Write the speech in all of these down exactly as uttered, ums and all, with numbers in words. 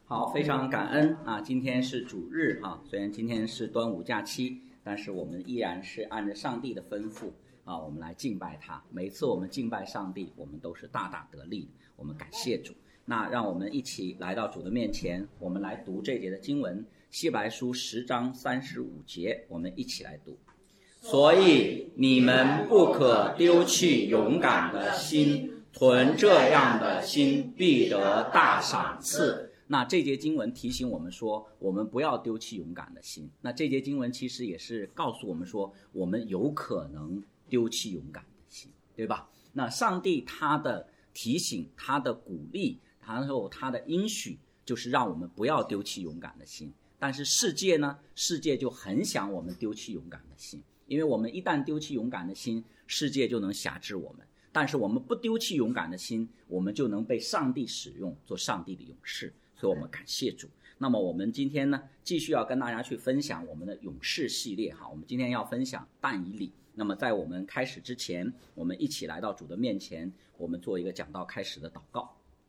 好，非常感恩啊！今天是主日哈、啊，虽然今天是端午假期，但是我们依然是按着上帝的吩咐啊，我们来敬拜他。每次我们敬拜上帝，我们都是大大得利的。我们感谢主。那让我们一起来到主的面前，我们来读这节的经文，希伯来书十章三十五节，我们一起来读。所以你们不可丢弃勇敢的心，存这样的心，必得大赏赐。那这节经文提醒我们说，我们不要丢弃勇敢的心。那这节经文其实也是告诉我们说，我们有可能丢弃勇敢的心，对吧？那上帝他的提醒，他的鼓励，然后他的应许，就是让我们不要丢弃勇敢的心。但是世界呢，世界就很想我们丢弃勇敢的心，因为我们一旦丢弃勇敢的心，世界就能辖制我们。但是我们不丢弃勇敢的心，我们就能被上帝使用，做上帝的勇士。所以我们感谢主。那么我们今天呢，继续要跟大家去分享我们的勇士系列哈。我们今天要分享但以理。那么在我们开始之前，我们一起来到主的面前，我们做一个讲道开始的祷告。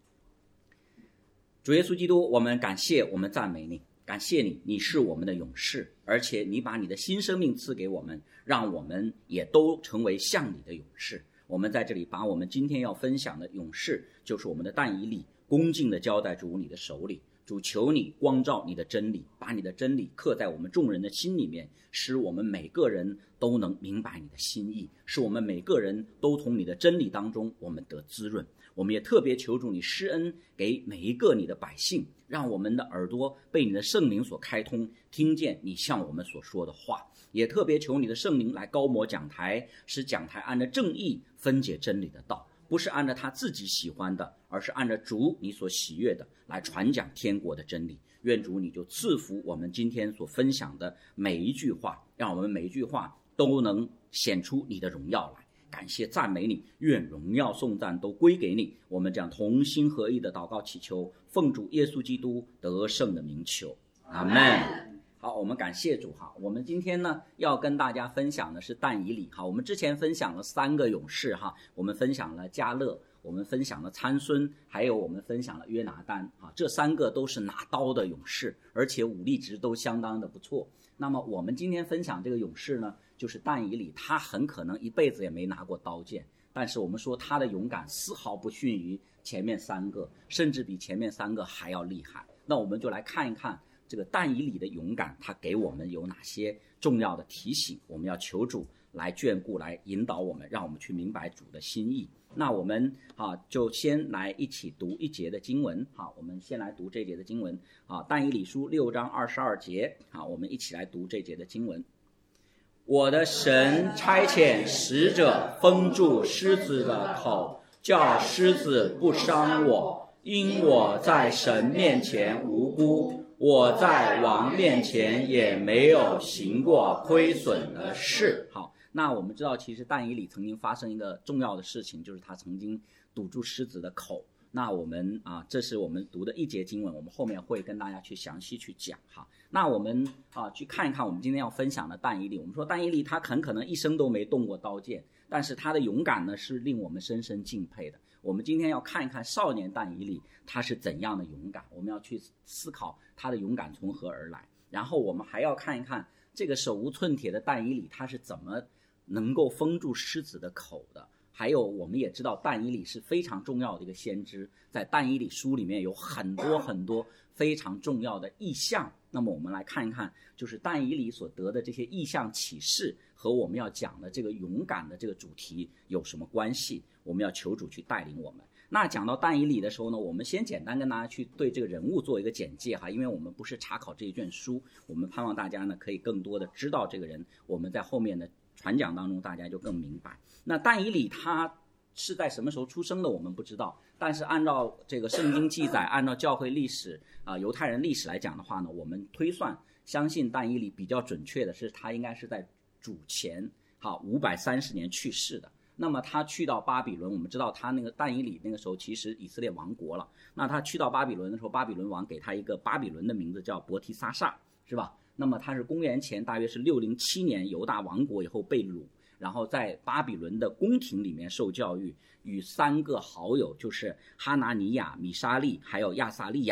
主耶稣基督，我们感谢，我们赞美你，感谢你，你是我们的勇士，而且你把你的新生命赐给我们，让我们也都成为像你的勇士。我们在这里把我们今天要分享的勇士，就是我们的但以理，恭敬地交在主你的手里。主，求你光照你的真理，把你的真理刻在我们众人的心里面，使我们每个人都能明白你的心意，使我们每个人都从你的真理当中我们得滋润。我们也特别求主你施恩给每一个你的百姓，让我们的耳朵被你的圣灵所开通，听见你向我们所说的话。也特别求你的圣灵来高摩讲台，使讲台按照正义分解真理的道，不是按照他自己喜欢的，而是按照主你所喜悦的来传讲天国的真理。愿主你就赐福我们今天所分享的每一句话，让我们每一句话都能显出你的荣耀来。感谢赞美你，愿荣耀颂赞都归给你。我们将同心合意的祷告祈求，奉主耶稣基督得胜的名求，阿们。好，我们感谢主哈。我们今天呢要跟大家分享的是但以理哈。我们之前分享了三个勇士哈，我们分享了迦勒，我们分享了参孙，还有我们分享了约拿单哈。这三个都是拿刀的勇士，而且武力值都相当的不错。那么我们今天分享这个勇士呢，就是但以理，他很可能一辈子也没拿过刀剑，但是我们说他的勇敢丝毫不逊于前面三个，甚至比前面三个还要厉害。那我们就来看一看这个但以理的勇敢，他给我们有哪些重要的提醒，我们要求主来眷顾，来引导我们，让我们去明白主的心意。那我们啊，就先来一起读一节的经文。好，我们先来读这节的经文啊，但以理书六章二十二节。好，我们一起来读这节的经文。我的神差遣使者封住狮子的口，叫狮子不伤我，因我在神面前无辜，我在王面前也没有行过亏损的事。好，那我们知道其实但以理曾经发生一个重要的事情，就是他曾经堵住狮子的口。那我们啊，这是我们读的一节经文，我们后面会跟大家去详细去讲哈。那我们啊去看一看我们今天要分享的但以理。我们说但以理他很可能一生都没动过刀剑，但是他的勇敢呢是令我们深深敬佩的。我们今天要看一看少年但以理他是怎样的勇敢，我们要去思考他的勇敢从何而来。然后我们还要看一看这个手无寸铁的但以理他是怎么能够封住狮子的口的。还有我们也知道但以理是非常重要的一个先知，在但以理书里面有很多很多非常重要的异象。那么我们来看一看，就是但以理所得的这些异象启示和我们要讲的这个勇敢的这个主题有什么关系，我们要求主去带领我们。那讲到但以理的时候呢，我们先简单跟大家去对这个人物做一个简介哈，因为我们不是查考这一卷书，我们盼望大家呢可以更多的知道这个人，我们在后面的传讲当中大家就更明白。那但以理他是在什么时候出生的我们不知道，但是按照这个圣经记载，按照教会历史啊、呃、犹太人历史来讲的话呢，我们推算相信但以理比较准确的是他应该是在主前好五百三十年去世的。那么他去到巴比伦，我们知道他那个但以理那个时候其实以色列亡国了，那他去到巴比伦的时候，巴比伦王给他一个巴比伦的名字叫伯提撒撒，是吧？那么他是公元前大约是六零七年犹大亡国以后被掳，然后在巴比伦的宫廷里面受教育，与三个好友就是哈拿尼亚、米沙利还有亚撒利亚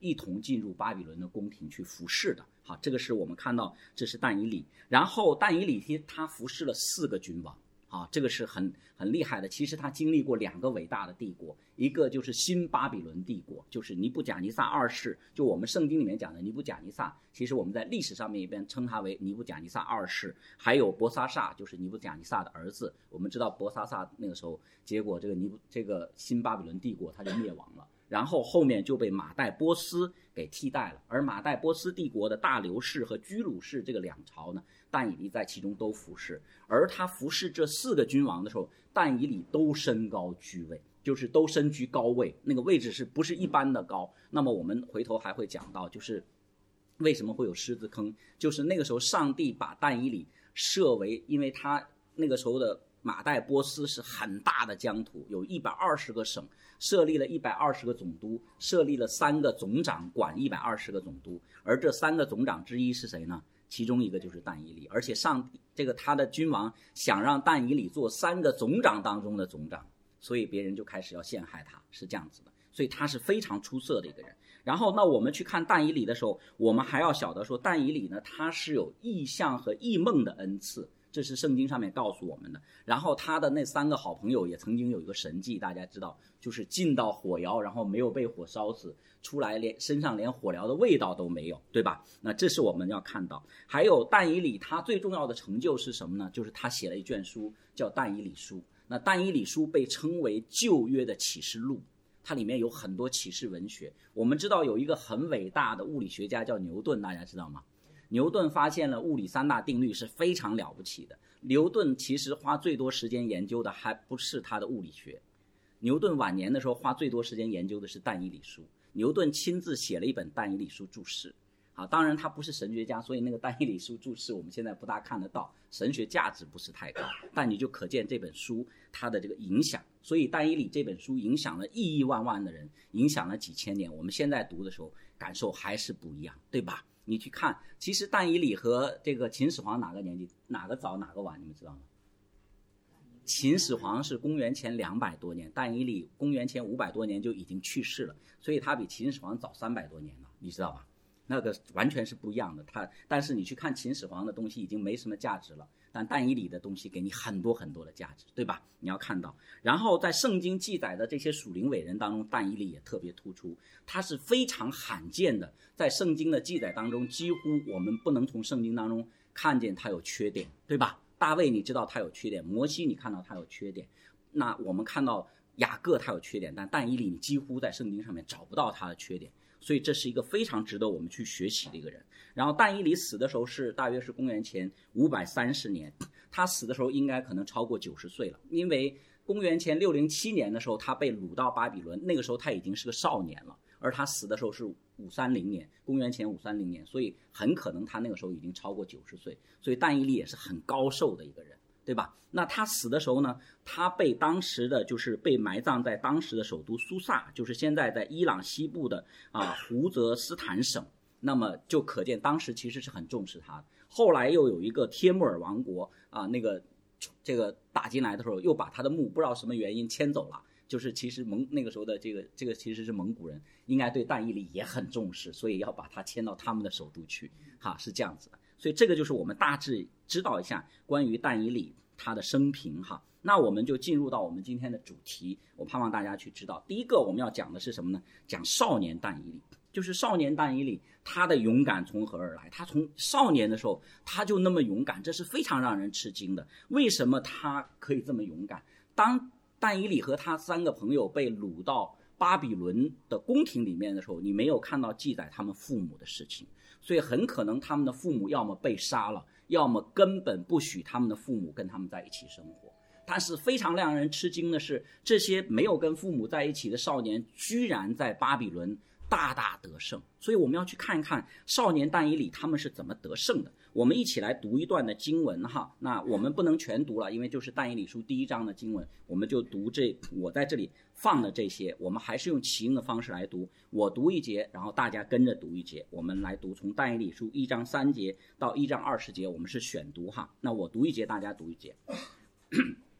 一同进入巴比伦的宫廷去服侍的。好，这个是我们看到，这是但以理。然后但以理他服侍了四个君王，啊，这个是很很厉害的。其实他经历过两个伟大的帝国，一个就是新巴比伦帝国，就是尼布甲尼撒二世，就我们圣经里面讲的尼布甲尼撒，其实我们在历史上面一边称他为尼布甲尼撒二世。还有伯沙撒，就是尼布甲尼撒的儿子。我们知道伯沙撒那个时候，结果这个尼布这个新巴比伦帝国他就灭亡了。然后后面就被马代波斯给替代了，而马代波斯帝国的大流士和居鲁士这个两朝呢，但以理在其中都服侍。而他服侍这四个君王的时候，但以理都身高居位，就是都身居高位，那个位置是不是一般的高？那么我们回头还会讲到，就是为什么会有狮子坑，就是那个时候上帝把但以理设为，因为他那个时候的马代波斯是很大的疆土，有一百二十个省，设立了一百二十个总督，设立了三个总长管一百二十个总督。而这三个总长之一是谁呢？其中一个就是但以理。而且上这个他的君王想让但以理做三个总长当中的总长，所以别人就开始要陷害他，是这样子的。所以他是非常出色的一个人。然后那我们去看但以理的时候，我们还要晓得说，但以理呢，他是有异象和异梦的恩赐，这是圣经上面告诉我们的。然后他的那三个好朋友也曾经有一个神迹，大家知道，就是进到火窑，然后没有被火烧死，出来连身上连火燎的味道都没有，对吧？那这是我们要看到。还有但以理他最重要的成就是什么呢？就是他写了一卷书叫但以理书。那但以理书被称为旧约的启示录，它里面有很多启示文学。我们知道有一个很伟大的物理学家叫牛顿，大家知道吗？牛顿发现了物理三大定律是非常了不起的。牛顿其实花最多时间研究的还不是他的物理学，牛顿晚年的时候花最多时间研究的是但以理书。牛顿亲自写了一本但以理书注释。好，当然他不是神学家，所以那个但以理书注释我们现在不大看得到，神学价值不是太高，但你就可见这本书它的这个影响。所以但以理这本书影响了亿亿万万的人，影响了几千年，我们现在读的时候感受还是不一样，对吧？你去看，其实但以理和这个秦始皇哪个年纪哪个早哪个晚，你们知道吗？秦始皇是公元前两百多年，但以理公元前五百多年就已经去世了，所以他比秦始皇早三百多年了，你知道吧？那个完全是不一样的。他但是你去看秦始皇的东西已经没什么价值了，但但以理的东西给你很多很多的价值，对吧？你要看到。然后在圣经记载的这些属灵伟人当中，但以理也特别突出，他是非常罕见的，在圣经的记载当中几乎我们不能从圣经当中看见他有缺点，对吧？大卫你知道他有缺点，摩西你看到他有缺点，那我们看到雅各他有缺点，但但以理你几乎在圣经上面找不到他的缺点，所以这是一个非常值得我们去学习的一个人。然后但以理死的时候是大约是公元前五百三十年，他死的时候应该可能超过九十岁了，因为公元前六零七年的时候他被掳到巴比伦，那个时候他已经是个少年了，而他死的时候是五三零年，公元前五三零年，所以很可能他那个时候已经超过九十岁，所以但以理也是很高寿的一个人，对吧？那他死的时候呢，他被当时的就是被埋葬在当时的首都苏萨，就是现在在伊朗西部的啊胡泽斯坦省，那么就可见当时其实是很重视他的。后来又有一个帖木儿王国啊，那个这个打进来的时候，又把他的墓不知道什么原因迁走了。就是其实蒙那个时候的这个这个其实是蒙古人，应该对但以理也很重视，所以要把他迁到他们的首都去，哈，是这样子的。所以这个就是我们大致知道一下关于但以理他的生平哈。那我们就进入到我们今天的主题，我盼望大家去知道，第一个我们要讲的是什么呢？讲少年但以理，就是少年但以理他的勇敢从何而来？他从少年的时候他就那么勇敢，这是非常让人吃惊的。为什么他可以这么勇敢？当但以理和他三个朋友被掳到巴比伦的宫廷里面的时候，你没有看到记载他们父母的事情，所以很可能他们的父母要么被杀了，要么根本不许他们的父母跟他们在一起生活。但是非常让人吃惊的是，这些没有跟父母在一起的少年居然在巴比伦大大得胜。所以我们要去看一看少年但以理他们是怎么得胜的。我们一起来读一段的经文哈，那我们不能全读了，因为就是但以理书第一章的经文，我们就读这我在这里放的这些，我们还是用起音的方式来读，我读一节，然后大家跟着读一节，我们来读从但以理书一章三节到一章二十节，我们是选读哈，那我读一节，大家读一节。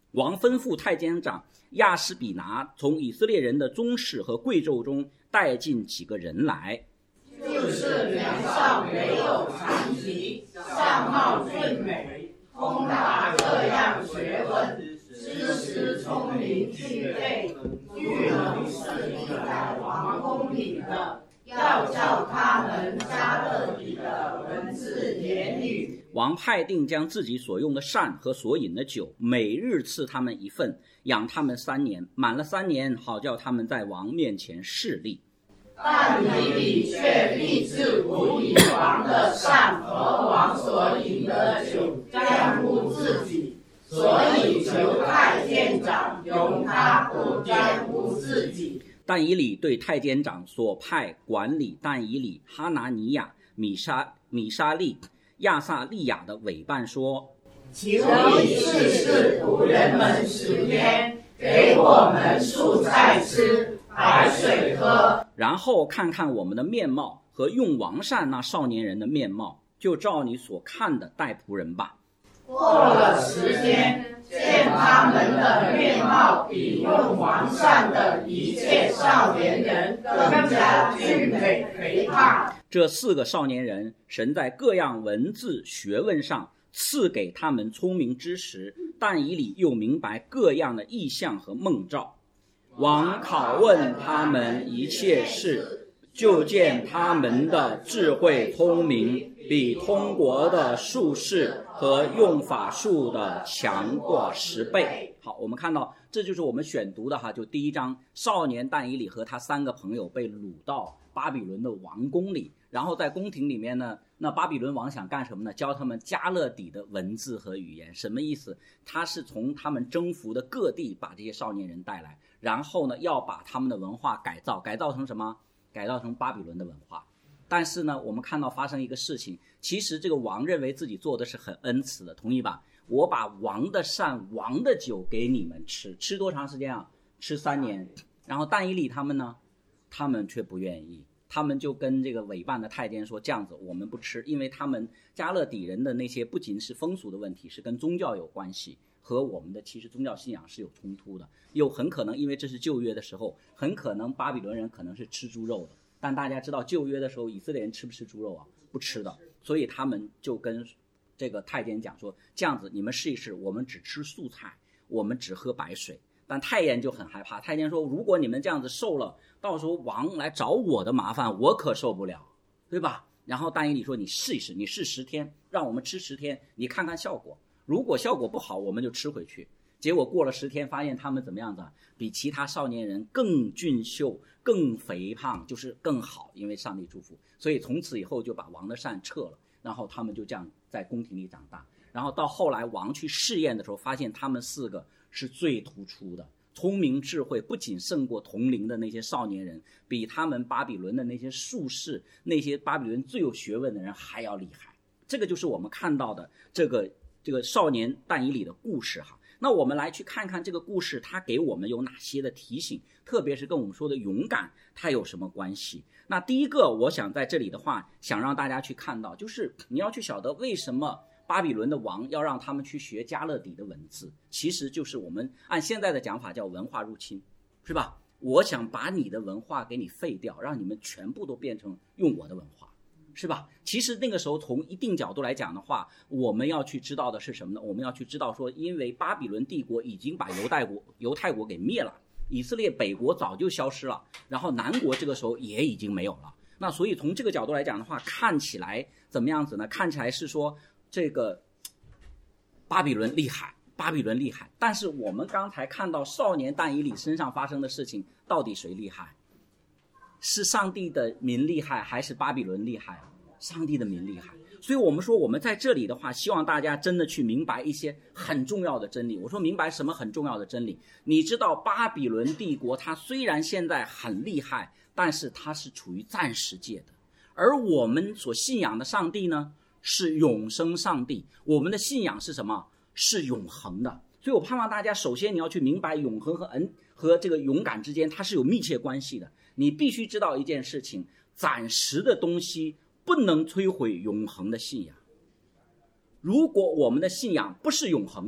王吩咐太监长亚斯比拿从以色列人的宗室和贵胄中带进几个人来， 就是脸上没有残疾，相貌俊美，通达各样学问，知识聪明具备，俱能侍立在王宫里的，要叫他们加勒底的文字言语。 王派定将自己所用的膳和所饮的酒，每日赐他们一份，养他们三年，满了三年，好叫他们在王面前侍立。 但以理却立志不以王的膳和王所饮的酒沾污自己，所以求太监长容他不沾污自己。 但以理对太监长所派管理但以理、哈拿尼亚、米沙米沙利、亚撒利亚的委办说： 求以试试仆人们十天，给我们蔬菜吃，白水喝， 然后看看我们的面貌和用王膳那少年人的面貌，就照你所看的待仆人吧。 过了十天，见他们的面貌比用王膳的一切少年人更加俊美肥胖。 这四个少年人，神在各样文字学问上赐给他们聪明知识，但以理又明白各样的异象和梦兆。王拷问他们一切事，就见他们的智慧聪明比通国的术士和用法术的强过十倍。好，我们看到这就是我们选读的哈，就第一章，少年但以理和他三个朋友被掳到巴比伦的王宫里，然后在宫廷里面呢，那巴比伦王想干什么呢？教他们加勒底的文字和语言。什么意思？他是从他们征服的各地把这些少年人带来，然后呢要把他们的文化改造，改造成什么？改造成巴比伦的文化。但是呢，我们看到发生一个事情，其实这个王认为自己做的是很恩慈的，同意吧？我把王的膳、王的酒给你们吃，吃多长时间啊？吃三年。然后但以理他们呢，他们却不愿意，他们就跟这个委办的太监说，这样子我们不吃，因为他们加勒底人的那些不仅是风俗的问题，是跟宗教有关系，和我们的其实宗教信仰是有冲突的，又很可能因为这是旧约的时候，很可能巴比伦人可能是吃猪肉的，但大家知道旧约的时候以色列人吃不吃猪肉啊？不吃的，所以他们就跟这个太监讲说，这样子你们试一试，我们只吃素菜，我们只喝白水。但太监就很害怕，太监说，如果你们这样子受了，到时候王来找我的麻烦，我可受不了，对吧？然后但以理说，你试一试，你试十天，让我们吃十天，你看看效果，如果效果不好，我们就吃回去。结果过了十天，发现他们怎么样子？比其他少年人更俊秀、更肥胖，就是更好，因为上帝祝福，所以从此以后就把王的膳撤了，然后他们就这样在宫廷里长大。然后到后来王去试验的时候，发现他们四个是最突出的，聪明智慧不仅胜过同龄的那些少年人，比他们巴比伦的那些术士、那些巴比伦最有学问的人还要厉害。这个就是我们看到的这个这个少年但以理的故事哈。那我们来去看看这个故事，它给我们有哪些的提醒，特别是跟我们说的勇敢，它有什么关系？那第一个，我想在这里的话，想让大家去看到，就是你要去晓得为什么巴比伦的王要让他们去学加勒底的文字，其实就是我们按现在的讲法叫文化入侵，是吧？我想把你的文化给你废掉，让你们全部都变成用我的文化，是吧？其实那个时候从一定角度来讲的话，我们要去知道的是什么呢？我们要去知道说，因为巴比伦帝国已经把犹太国犹太国给灭了，以色列北国早就消失了，然后南国这个时候也已经没有了。那所以从这个角度来讲的话，看起来怎么样子呢？看起来是说这个巴比伦厉害，巴比伦厉害。但是我们刚才看到少年但以理身上发生的事情，到底谁厉害？是上帝的民厉害，还是巴比伦厉害？上帝的民厉害。所以我们说，我们在这里的话，希望大家真的去明白一些很重要的真理。我说明白什么很重要的真理？你知道巴比伦帝国它虽然现在很厉害，但是它是处于暂时界的，而我们所信仰的上帝呢，是永生上帝。我们的信仰是什么？是永恒的。所以我盼望大家首先你要去明白永恒和恩和这个勇敢之间它是有密切关系的。你必须知道一件事情，暂时的东西不能摧毁永恒的信仰。如果我们的信仰不是永恒的，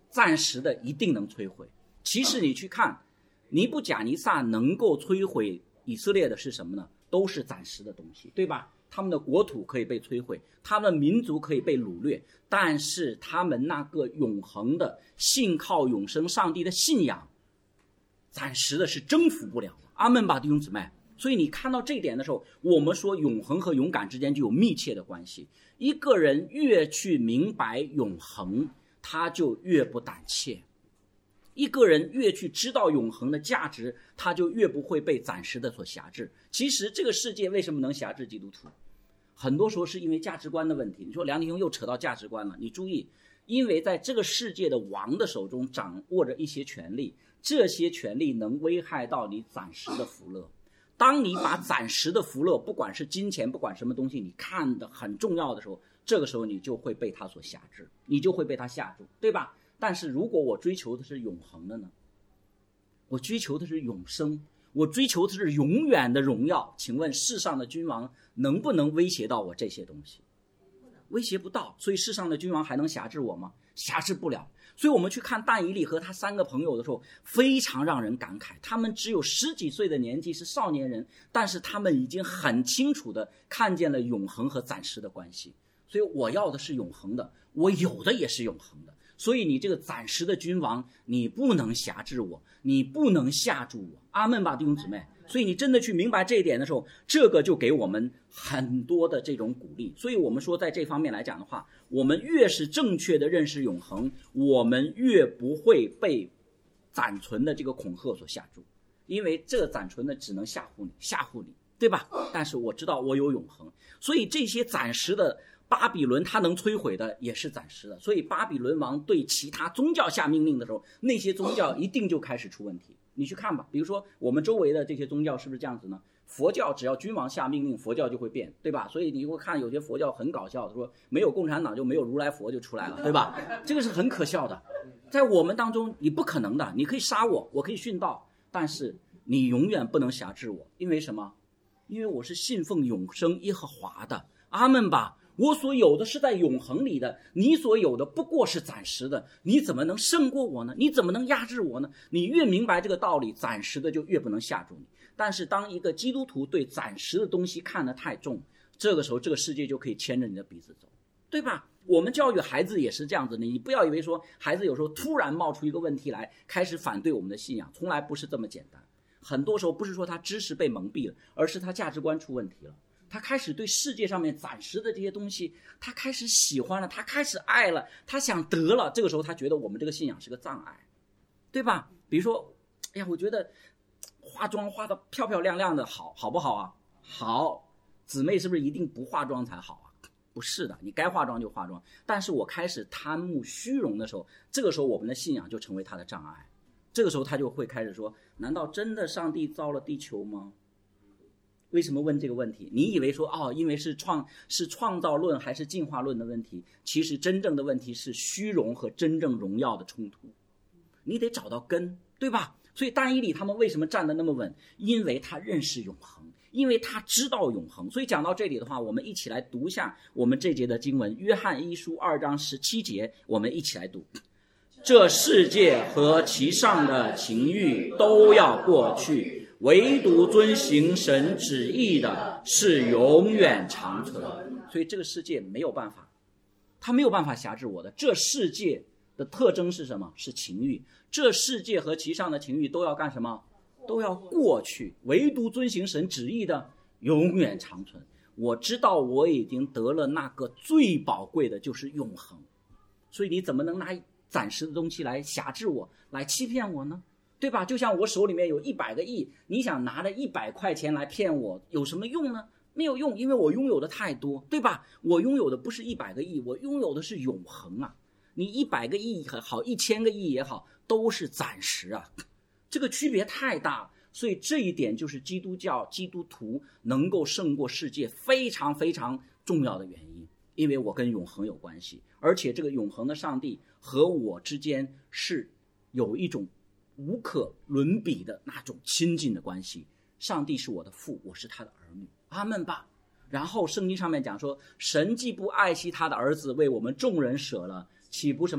暂时的一定能摧毁。其实你去看尼布甲尼撒能够摧毁以色列的是什么呢？都是暂时的东西，对吧？他们的国土可以被摧毁，他们的民族可以被掳掠，但是他们那个永恒的信靠永生上帝的信仰，暂时的是征服不了的。阿们吧，弟兄姊妹。所以你看到这一点的时候，我们说永恒和勇敢之间就有密切的关系。一个人越去明白永恒，他就越不胆怯。一个人越去知道永恒的价值，他就越不会被暂时的所辖制。其实这个世界为什么能辖制基督徒？很多时候是因为价值观的问题。你说梁弟兄又扯到价值观了，你注意，因为在这个世界的王的手中掌握着一些权利，这些权利能危害到你暂时的福乐。当你把暂时的福乐，不管是金钱，不管什么东西，你看得很重要的时候，这个时候你就会被他所辖制，你就会被他吓住，对吧？但是如果我追求的是永恒的呢？我追求的是永生，我追求的是永远的荣耀，请问世上的君王能不能威胁到我这些东西？威胁不到。所以世上的君王还能辖制我吗？辖制不了。所以我们去看但以理和他三个朋友的时候，非常让人感慨。他们只有十几岁的年纪，是少年人，但是他们已经很清楚地看见了永恒和暂时的关系。所以我要的是永恒的，我有的也是永恒的。所以你这个暂时的君王，你不能辖制我，你不能吓住我。阿们吧，弟兄姊妹。所以你真的去明白这一点的时候，这个就给我们很多的这种鼓励。所以我们说在这方面来讲的话，我们越是正确的认识永恒，我们越不会被暂存的这个恐吓所吓住。因为这个暂存的只能吓唬你，吓唬你，对吧？但是我知道我有永恒，所以这些暂时的巴比伦它能摧毁的也是暂时的。所以巴比伦王对其他宗教下命令的时候，那些宗教一定就开始出问题。你去看吧，比如说我们周围的这些宗教是不是这样子呢？佛教只要君王下命令，佛教就会变，对吧？所以你会看有些佛教很搞笑的，说没有共产党就没有如来佛就出来了，对吧？这个是很可笑的。在我们当中你不可能的，你可以杀我，我可以殉道，但是你永远不能辖制我。因为什么？因为我是信奉永生耶和华的。阿们吧。我所有的是在永恒里的，你所有的不过是暂时的，你怎么能胜过我呢？你怎么能压制我呢？你越明白这个道理，暂时的就越不能吓住你。但是当一个基督徒对暂时的东西看得太重，这个时候这个世界就可以牵着你的鼻子走，对吧？我们教育孩子也是这样子的，你不要以为说孩子有时候突然冒出一个问题来开始反对我们的信仰，从来不是这么简单。很多时候不是说他知识被蒙蔽了，而是他价值观出问题了。他开始对世界上面暂时的这些东西，他开始喜欢了，他开始爱了，他想得了。这个时候他觉得我们这个信仰是个障碍，对吧？比如说，哎呀，我觉得化妆化得漂漂亮亮的好，好不好啊？好。姊妹是不是一定不化妆才好啊？不是的，你该化妆就化妆。但是我开始贪慕虚荣的时候，这个时候我们的信仰就成为他的障碍。这个时候他就会开始说，难道真的上帝造了地球吗？为什么问这个问题？你以为说哦，因为是创是创造论还是进化论的问题？其实真正的问题是虚荣和真正荣耀的冲突。你得找到根，对吧？所以但以理他们为什么站得那么稳？因为他认识永恒，因为他知道永恒。所以讲到这里的话，我们一起来读一下我们这节的经文，约翰一书二章十七节，我们一起来读。这世界和其上的情欲都要过去，唯独遵行神旨意的是永远长存。所以这个世界没有办法，他没有办法辖制我的。这世界的特征是什么？是情欲。这世界和其上的情欲都要干什么？都要过去，唯独遵行神旨意的永远长存。我知道我已经得了那个最宝贵的，就是永恒。所以你怎么能拿暂时的东西来辖制我，来欺骗我呢？对吧？就像我手里面有一百个亿，你想拿着一百块钱来骗我，有什么用呢？没有用，因为我拥有的太多，对吧？我拥有的不是一百个亿，我拥有的是永恒啊！你一百个亿也好，一千个亿也好，都是暂时啊，这个区别太大了。所以这一点就是基督教基督徒能够胜过世界非常非常重要的原因，因为我跟永恒有关系，而且这个永恒的上帝和我之间是有一种无可伦比的那种亲近的关系。上帝是我的父，我是他的儿女，阿们吧。然后圣经上面讲说，神既不爱惜他的儿子为我们众人舍了，岂不什么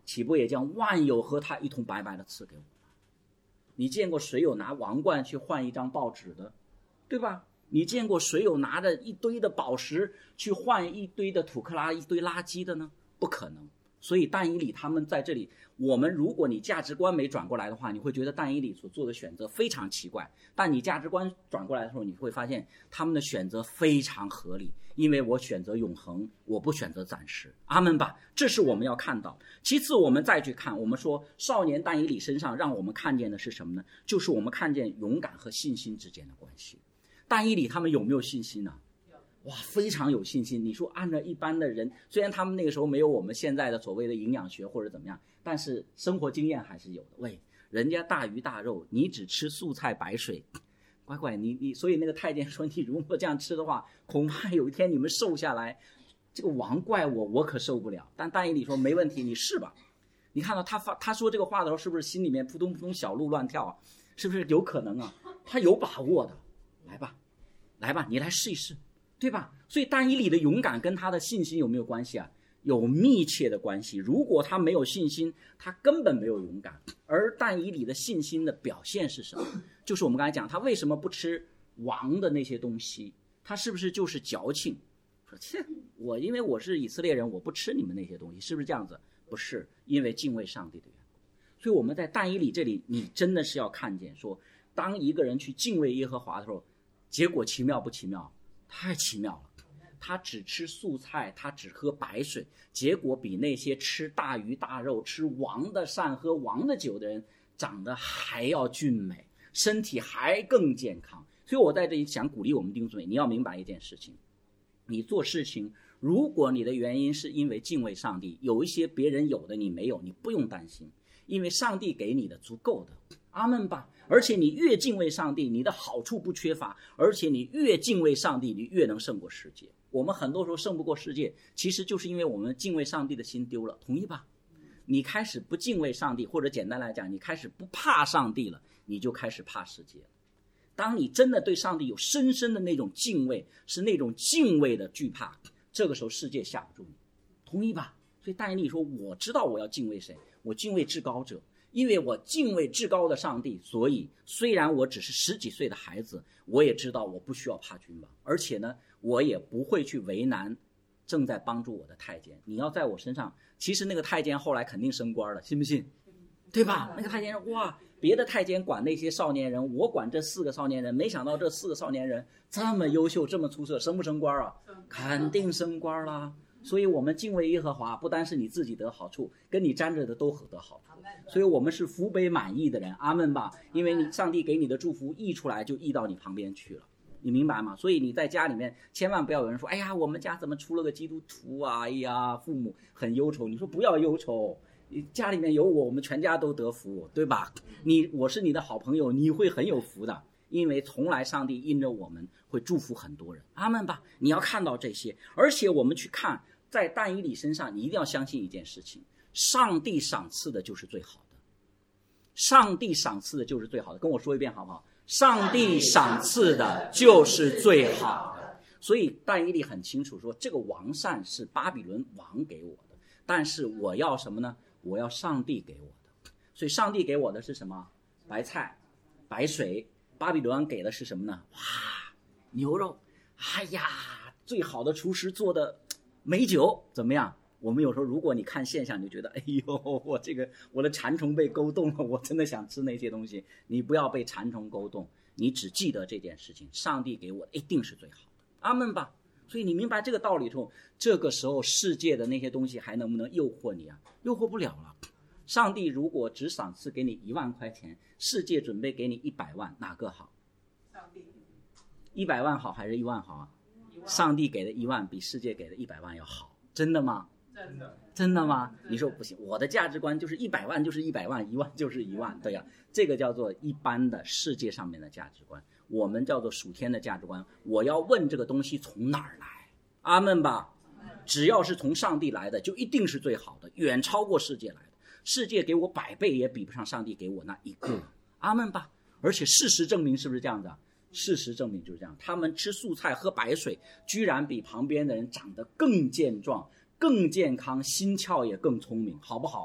岂不也将万有和他一同白白的赐给我们？你见过谁有拿王冠去换一张报纸的，对吧？你见过谁有拿着一堆的宝石去换一堆的土克拉一堆垃圾的呢？不可能。所以但以理他们在这里，我们如果你价值观没转过来的话，你会觉得但以理所做的选择非常奇怪，但你价值观转过来的时候，你会发现他们的选择非常合理，因为我选择永恒，我不选择暂时。阿们吧，这是我们要看到。其次我们再去看，我们说少年但以理身上让我们看见的是什么呢？就是我们看见勇敢和信心之间的关系。但以理他们有没有信心呢？哇，非常有信心。你说按照一般的人，虽然他们那个时候没有我们现在的所谓的营养学或者怎么样，但是生活经验还是有的。喂，人家大鱼大肉，你只吃素菜白水，乖乖，你你所以那个太监说，你如果这样吃的话，恐怕有一天你们瘦下来，这个王怪我，我可受不了。但但以理说没问题，你试吧。你看到他发他说这个话的时候，是不是心里面扑通扑通小鹿乱跳啊？是不是有可能啊？他有把握的，来吧，来吧，你来试一试。对吧？所以但以理的勇敢跟他的信心有没有关系啊？有密切的关系。如果他没有信心，他根本没有勇敢。而但以理的信心的表现是什么？就是我们刚才讲，他为什么不吃王的那些东西？他是不是就是矫情？说切，我因为我是以色列人，我不吃你们那些东西，是不是这样子？不是，因为敬畏上帝的缘故。所以我们在但以理这里，你真的是要看见说，当一个人去敬畏耶和华的时候，结果奇妙不奇妙？太奇妙了。他只吃素菜，他只喝白水，结果比那些吃大鱼大肉吃王的膳喝王的酒的人长得还要俊美，身体还更健康。所以我在这里想鼓励我们弟兄姊妹，你要明白一件事情，你做事情如果你的原因是因为敬畏上帝，有一些别人有的你没有，你不用担心，因为上帝给你的足够的。阿们吧。而且你越敬畏上帝，你的好处不缺乏，而且你越敬畏上帝，你越能胜过世界。我们很多时候胜不过世界，其实就是因为我们敬畏上帝的心丢了，同意吧？你开始不敬畏上帝，或者简单来讲，你开始不怕上帝了，你就开始怕世界了。当你真的对上帝有深深的那种敬畏，是那种敬畏的惧怕，这个时候世界吓不住你，同意吧？所以但以理说，我知道我要敬畏谁，我敬畏至高者，因为我敬畏至高的上帝，所以虽然我只是十几岁的孩子，我也知道我不需要怕君王，而且呢，我也不会去为难正在帮助我的太监。你要在我身上，其实那个太监后来肯定升官了，信不信？对吧？那个太监，哇，别的太监管那些少年人，我管这四个少年人，没想到这四个少年人这么优秀，这么出色，升不升官啊？肯定升官啦。所以我们敬畏耶和华，不单是你自己得好处，跟你沾着的都得好处。所以我们是福杯满溢的人，阿们吧。因为你上帝给你的祝福溢出来，就溢到你旁边去了，你明白吗？所以你在家里面千万不要有人说，哎呀，我们家怎么出了个基督徒啊？哎呀，父母很忧愁。你说不要忧愁，家里面有我，我们全家都得福，对吧？你我是你的好朋友，你会很有福的，因为从来上帝因着我们会祝福很多人，阿们吧。你要看到这些，而且我们去看在但以理身上，你一定要相信一件事情，上帝赏赐的就是最好的，上帝赏赐的就是最好的。跟我说一遍好不好？上帝赏赐的就是最好的。所以但以理很清楚说，这个王膳是巴比伦王给我的，但是我要什么呢？我要上帝给我的。所以上帝给我的是什么？白菜白水。巴比伦给的是什么呢？哇，牛肉。哎呀，最好的厨师做的美酒，怎么样？我们有时候如果你看现象，你就觉得哎呦，我这个我的馋虫被勾动了，我真的想吃那些东西。你不要被馋虫勾动，你只记得这件事情，上帝给我的一定是最好的，阿们吧。所以你明白这个道理之后，这个时候世界的那些东西还能不能诱惑你啊？诱惑不了了。上帝如果只赏赐给你一万块钱，世界准备给你一百万，哪个好？ 上帝。 一百万好还是一万好啊？上帝给的一万比世界给的一百万要好，真的吗？ 真的。 真的吗？你说不行，我的价值观就是一百万就是一百万，一万就是一万，对呀、啊，这个叫做一般的世界上面的价值观，我们叫做属天的价值观。我要问这个东西从哪儿来？阿们吧。只要是从上帝来的，就一定是最好的，远超过世界来的。世界给我百倍也比不上上帝给我那一个，阿们吧。而且事实证明是不是这样子啊？事实证明就是这样，他们吃素菜喝白水，居然比旁边的人长得更健壮更健康，心窍也更聪明，好不好啊？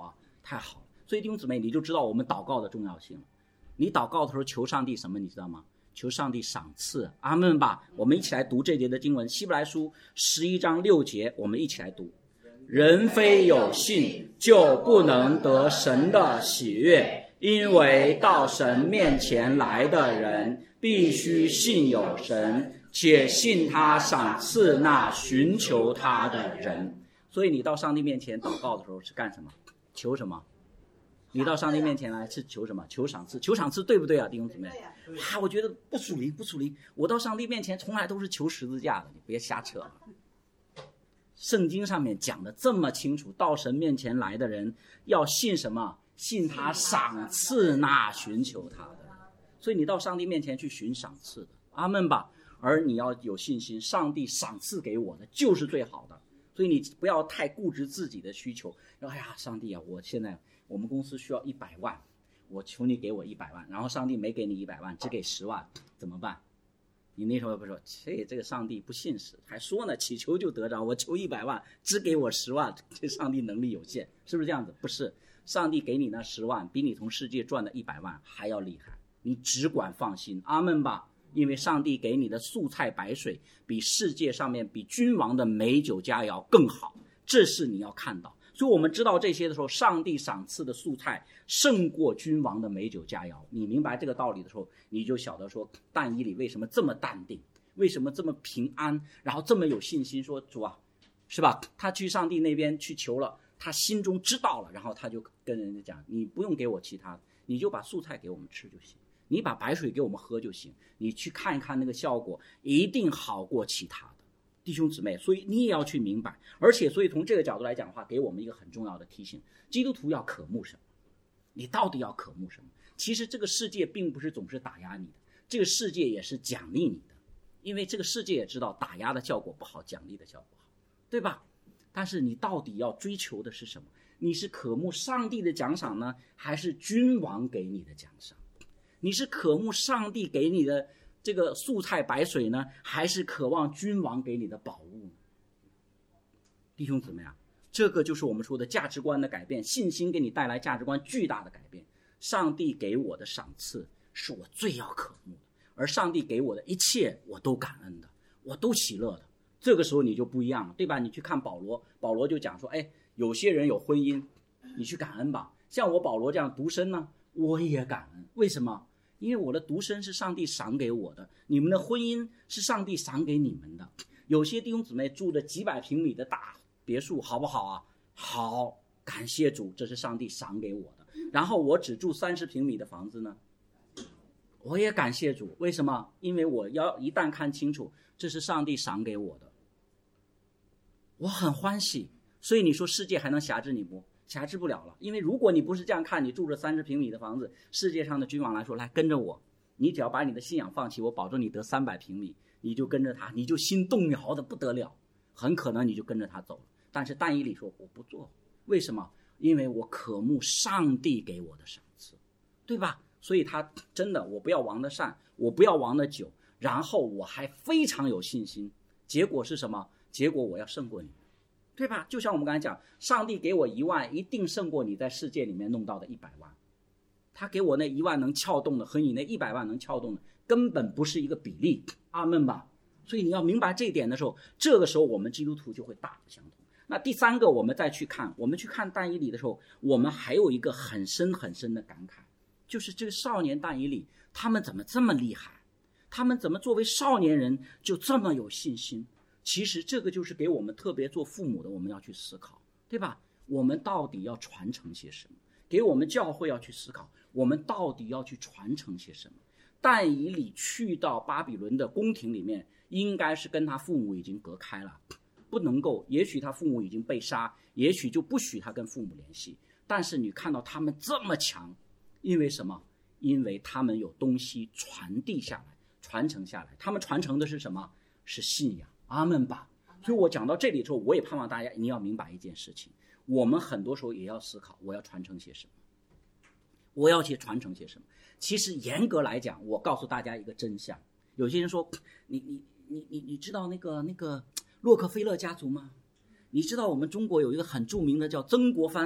太好了。所以弟兄姊妹，你就知道我们祷告的重要性了。你祷告的时候求上帝什么，你知道吗？求上帝赏赐。阿们吧。我们一起来读这节的经文，希伯来书十一章六节，我们一起来读。人非有信，就不能得神的喜悦，因为到神面前来的人必须信有神，且信他赏赐那寻求他的人。所以你到上帝面前祷告的时候是干什么？求什么？你到上帝面前来是求什么？求赏赐。求赏赐对不对啊，弟兄姊妹？啊，我觉得不属灵，不属灵。我到上帝面前从来都是求十字架的，你别瞎扯了。圣经上面讲的这么清楚，到神面前来的人要信什么？信他赏赐那寻求他的人。所以你到上帝面前去寻赏赐的，阿们吧。而你要有信心，上帝赏赐给我的就是最好的。所以你不要太固执自己的需求。哎呀，上帝啊，我现在我们公司需要一百万，我求你给我一百万，然后上帝没给你一百万，只给十万，怎么办？你那时候不说，切，这个上帝不信实，还说呢，祈求就得着，我求一百万，只给我十万，这上帝能力有限，是不是这样子？不是，上帝给你那十万，比你从世界赚的一百万还要厉害，你只管放心，阿们吧。因为上帝给你的素菜白水，比世界上面比君王的美酒佳肴更好，这是你要看到。所以我们知道这些的时候，上帝赏赐的素菜胜过君王的美酒佳肴。你明白这个道理的时候，你就晓得说但以理为什么这么淡定，为什么这么平安，然后这么有信心，说主啊，是吧？他去上帝那边去求了，他心中知道了，然后他就跟人家讲，你不用给我其他的，你就把素菜给我们吃就行，你把白水给我们喝就行，你去看一看那个效果，一定好过其他的。弟兄姊妹，所以你也要去明白，而且所以从这个角度来讲的话，给我们一个很重要的提醒，基督徒要渴慕什么？你到底要渴慕什么？其实这个世界并不是总是打压你的，这个世界也是奖励你的，因为这个世界也知道打压的效果不好，奖励的效果好，对吧？但是你到底要追求的是什么？你是渴慕上帝的奖赏呢，还是君王给你的奖赏？你是渴慕上帝给你的这个素菜白水呢，还是渴望君王给你的宝物呢？弟兄姊妹啊，这个就是我们说的价值观的改变，信心给你带来价值观巨大的改变。上帝给我的赏赐是我最要渴慕的，而上帝给我的一切我都感恩的，我都喜乐的。这个时候你就不一样了，对吧？你去看保罗，保罗就讲说，哎，有些人有婚姻，你去感恩吧。像我保罗这样独身呢，我也感恩。为什么？因为我的独身是上帝赏给我的，你们的婚姻是上帝赏给你们的。有些弟兄姊妹住着几百平米的大别墅，好不好啊？好，感谢主，这是上帝赏给我的。然后我只住三十平米的房子呢，我也感谢主。为什么？因为我要一旦看清楚，这是上帝赏给我的，我很欢喜。所以你说世界还能辖制你不？辖制不了了。因为如果你不是这样看，你住着三十平米的房子，世界上的君王来说，来跟着我，你只要把你的信仰放弃，我保证你得三百平米，你就跟着他，你就心动摇的不得了，很可能你就跟着他走了。但是但以理说我不做，为什么？因为我渴慕上帝给我的赏赐，对吧？所以他真的，我不要王的善，我不要王的酒，然后我还非常有信心。结果是什么？结果我要胜过你，对吧？就像我们刚才讲，上帝给我一万，一定胜过你在世界里面弄到的一百万。他给我那一万能撬动的和你那一百万能撬动的根本不是一个比例，阿们吧。所以你要明白这一点的时候，这个时候我们基督徒就会大不相同。那第三个，我们再去看，我们去看但以理的时候，我们还有一个很深很深的感慨，就是这个少年但以理，他们怎么这么厉害？他们怎么作为少年人就这么有信心？其实这个就是给我们特别做父母的，我们要去思考，对吧？我们到底要传承些什么？给我们教会要去思考，我们到底要去传承些什么？但以理去到巴比伦的宫廷里面，应该是跟他父母已经隔开了，不能够，也许他父母已经被杀，也许就不许他跟父母联系。但是你看到他们这么强，因为什么？因为他们有东西传递下来，传承下来。他们传承的是什么？是信仰。阿们吧。所以我讲到这里之后，我也盼望大家你要明白一件事情，我们很多时候也要思考，我要传承些什么，我要去传承些什么。其实严格来讲，我告诉大家一个真相，有些人说你你你你你知道那个那个洛克菲勒家族吗？你知道我们中国有一个很著名的叫曾国藩，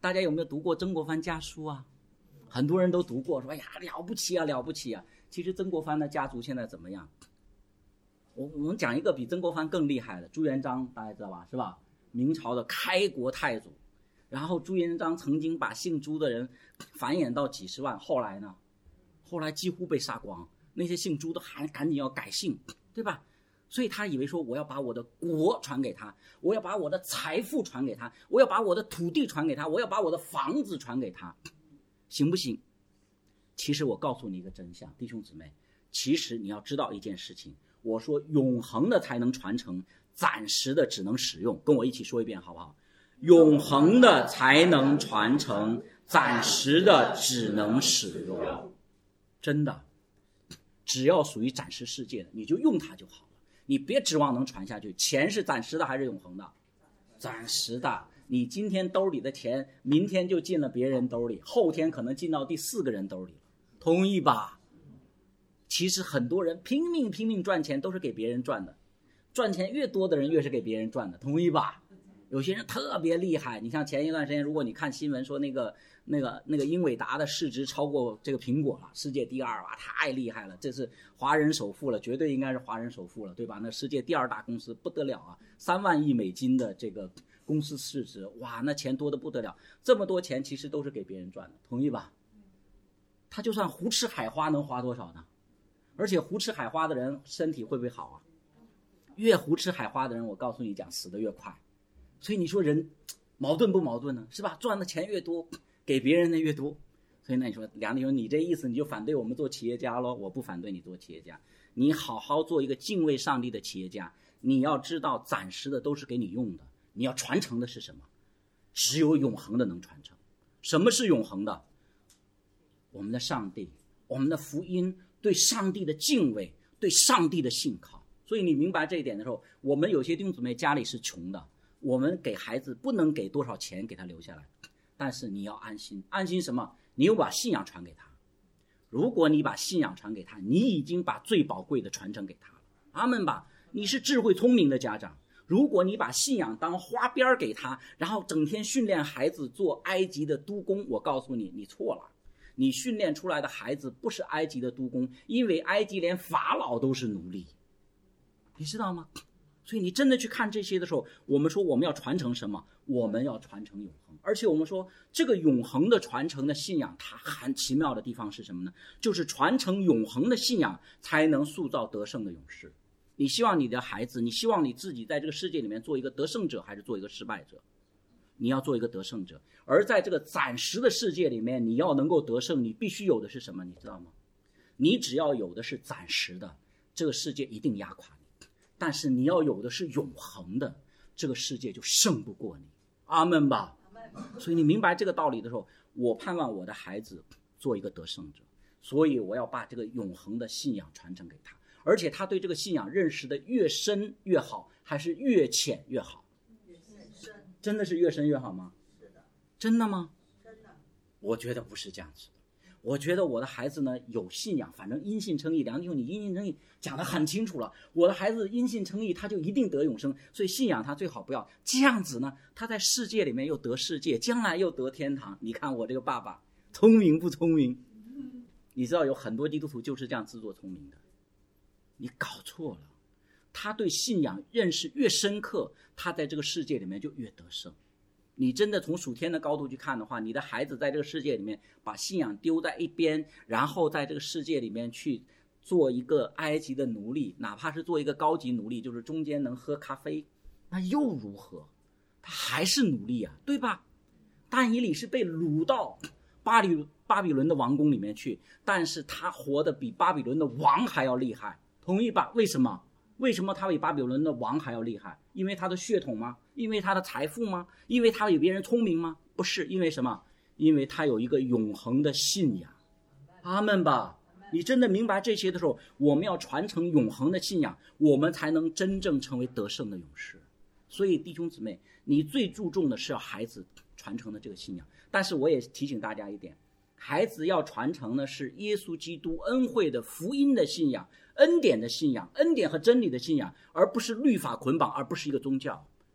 大家有没有读过曾国藩家书啊？很多人都读过，说哎呀了不起啊了不起啊。其实曾国藩的家族现在怎么样？我我们讲一个比曾国藩更厉害的，朱元璋，大家知道吧？是吧？明朝的开国太祖。然后朱元璋曾经把姓朱的人繁衍到几十万，后来呢？后来几乎被杀光，那些姓朱的还赶紧要改姓，对吧？所以他以为说我要把我的国传给他，我要把我的财富传给他，我要把我的土地传给他，我要把我的房子传给他，行不行？其实我告诉你一个真相，弟兄姊妹，其实你要知道一件事情，我说永恒的才能传承，暂时的只能使用，跟我一起说一遍好不好？永恒的才能传承，暂时的只能使用。真的，只要属于暂时世界的，你就用它就好了，你别指望能传下去。钱是暂时的还是永恒的？暂时的。你今天兜里的钱，明天就进了别人兜里，后天可能进到第四个人兜里了，同意吧？其实很多人拼命拼命赚钱都是给别人赚的，赚钱越多的人越是给别人赚的，同意吧？有些人特别厉害，你像前一段时间，如果你看新闻说那个那个那个英伟达的市值超过这个苹果了，世界第二，哇，太厉害了，这是华人首富了，绝对应该是华人首富了，对吧？那世界第二大公司不得了啊，三万亿美金的这个公司市值，哇，那钱多得不得了，这么多钱其实都是给别人赚的，同意吧？他就算胡吃海花能花多少呢？而且胡吃海花的人身体会不会好啊？越胡吃海花的人，我告诉你讲，死得越快。所以你说人矛盾不矛盾呢？是吧？赚的钱越多，给别人的越多。所以那你说梁弟兄，你这意思你就反对我们做企业家咯？我不反对你做企业家，你好好做一个敬畏上帝的企业家。你要知道，暂时的都是给你用的，你要传承的是什么？只有永恒的能传承。什么是永恒的？我们的上帝，我们的福音，对上帝的敬畏，对上帝的信靠。所以你明白这一点的时候，我们有些弟兄姊妹家里是穷的，我们给孩子不能给多少钱给他留下来，但是你要安心。安心什么？你又把信仰传给他。如果你把信仰传给他，你已经把最宝贵的传承给他了。阿们吧。你是智慧聪明的家长。如果你把信仰当花边给他，然后整天训练孩子做埃及的督工，我告诉你，你错了。你训练出来的孩子不是埃及的督工，因为埃及连法老都是奴隶，你知道吗？所以你真的去看这些的时候，我们说我们要传承什么？我们要传承永恒。而且我们说这个永恒的传承的信仰，它很奇妙的地方是什么呢？就是传承永恒的信仰才能塑造得胜的勇士。你希望你的孩子，你希望你自己在这个世界里面做一个得胜者，还是做一个失败者？你要做一个得胜者。而在这个暂时的世界里面，你要能够得胜，你必须有的是什么？你知道吗？你只要有的是暂时的，这个世界一定压垮你。但是你要有的是永恒的，这个世界就胜不过你。阿们吧。所以你明白这个道理的时候，我盼望我的孩子做一个得胜者，所以我要把这个永恒的信仰传承给他。而且他对这个信仰认识的越深越好，还是越浅越好？真的是越深越好吗？真的吗？真的。我觉得不是这样子的。我觉得我的孩子呢有信仰，反正因信称义。梁弟兄，你因信称义讲得很清楚了。我的孩子因信称义，他就一定得永生，所以信仰他最好不要这样子呢。他在世界里面又得世界，将来又得天堂。你看我这个爸爸聪明不聪明？你知道有很多基督徒就是这样自作聪明的。你搞错了，他对信仰认识越深刻，他在这个世界里面就越得胜。你真的从属天的高度去看的话，你的孩子在这个世界里面把信仰丢在一边，然后在这个世界里面去做一个埃及的奴隶，哪怕是做一个高级奴隶，就是中间能喝咖啡，那又如何？他还是奴隶啊，对吧？但以理是被掳到巴比巴比伦的王宫里面去，但是他活得比巴比伦的王还要厉害，同意吧？为什么？为什么他比巴比伦的王还要厉害？因为他的血统吗？因为他的财富吗？因为他比别人聪明吗？不是，因为什么？因为他有一个永恒的信仰。阿们吧。你真的明白这些的时候，我们要传承永恒的信仰，我们才能真正成为得胜的勇士。所以弟兄姊妹，你最注重的是要孩子传承的这个信仰。但是我也提醒大家一点，孩子要传承的是耶稣基督恩惠的福音的信仰，恩典的信仰，恩典和真理的信仰，而不是律法捆绑，而不是一个宗教。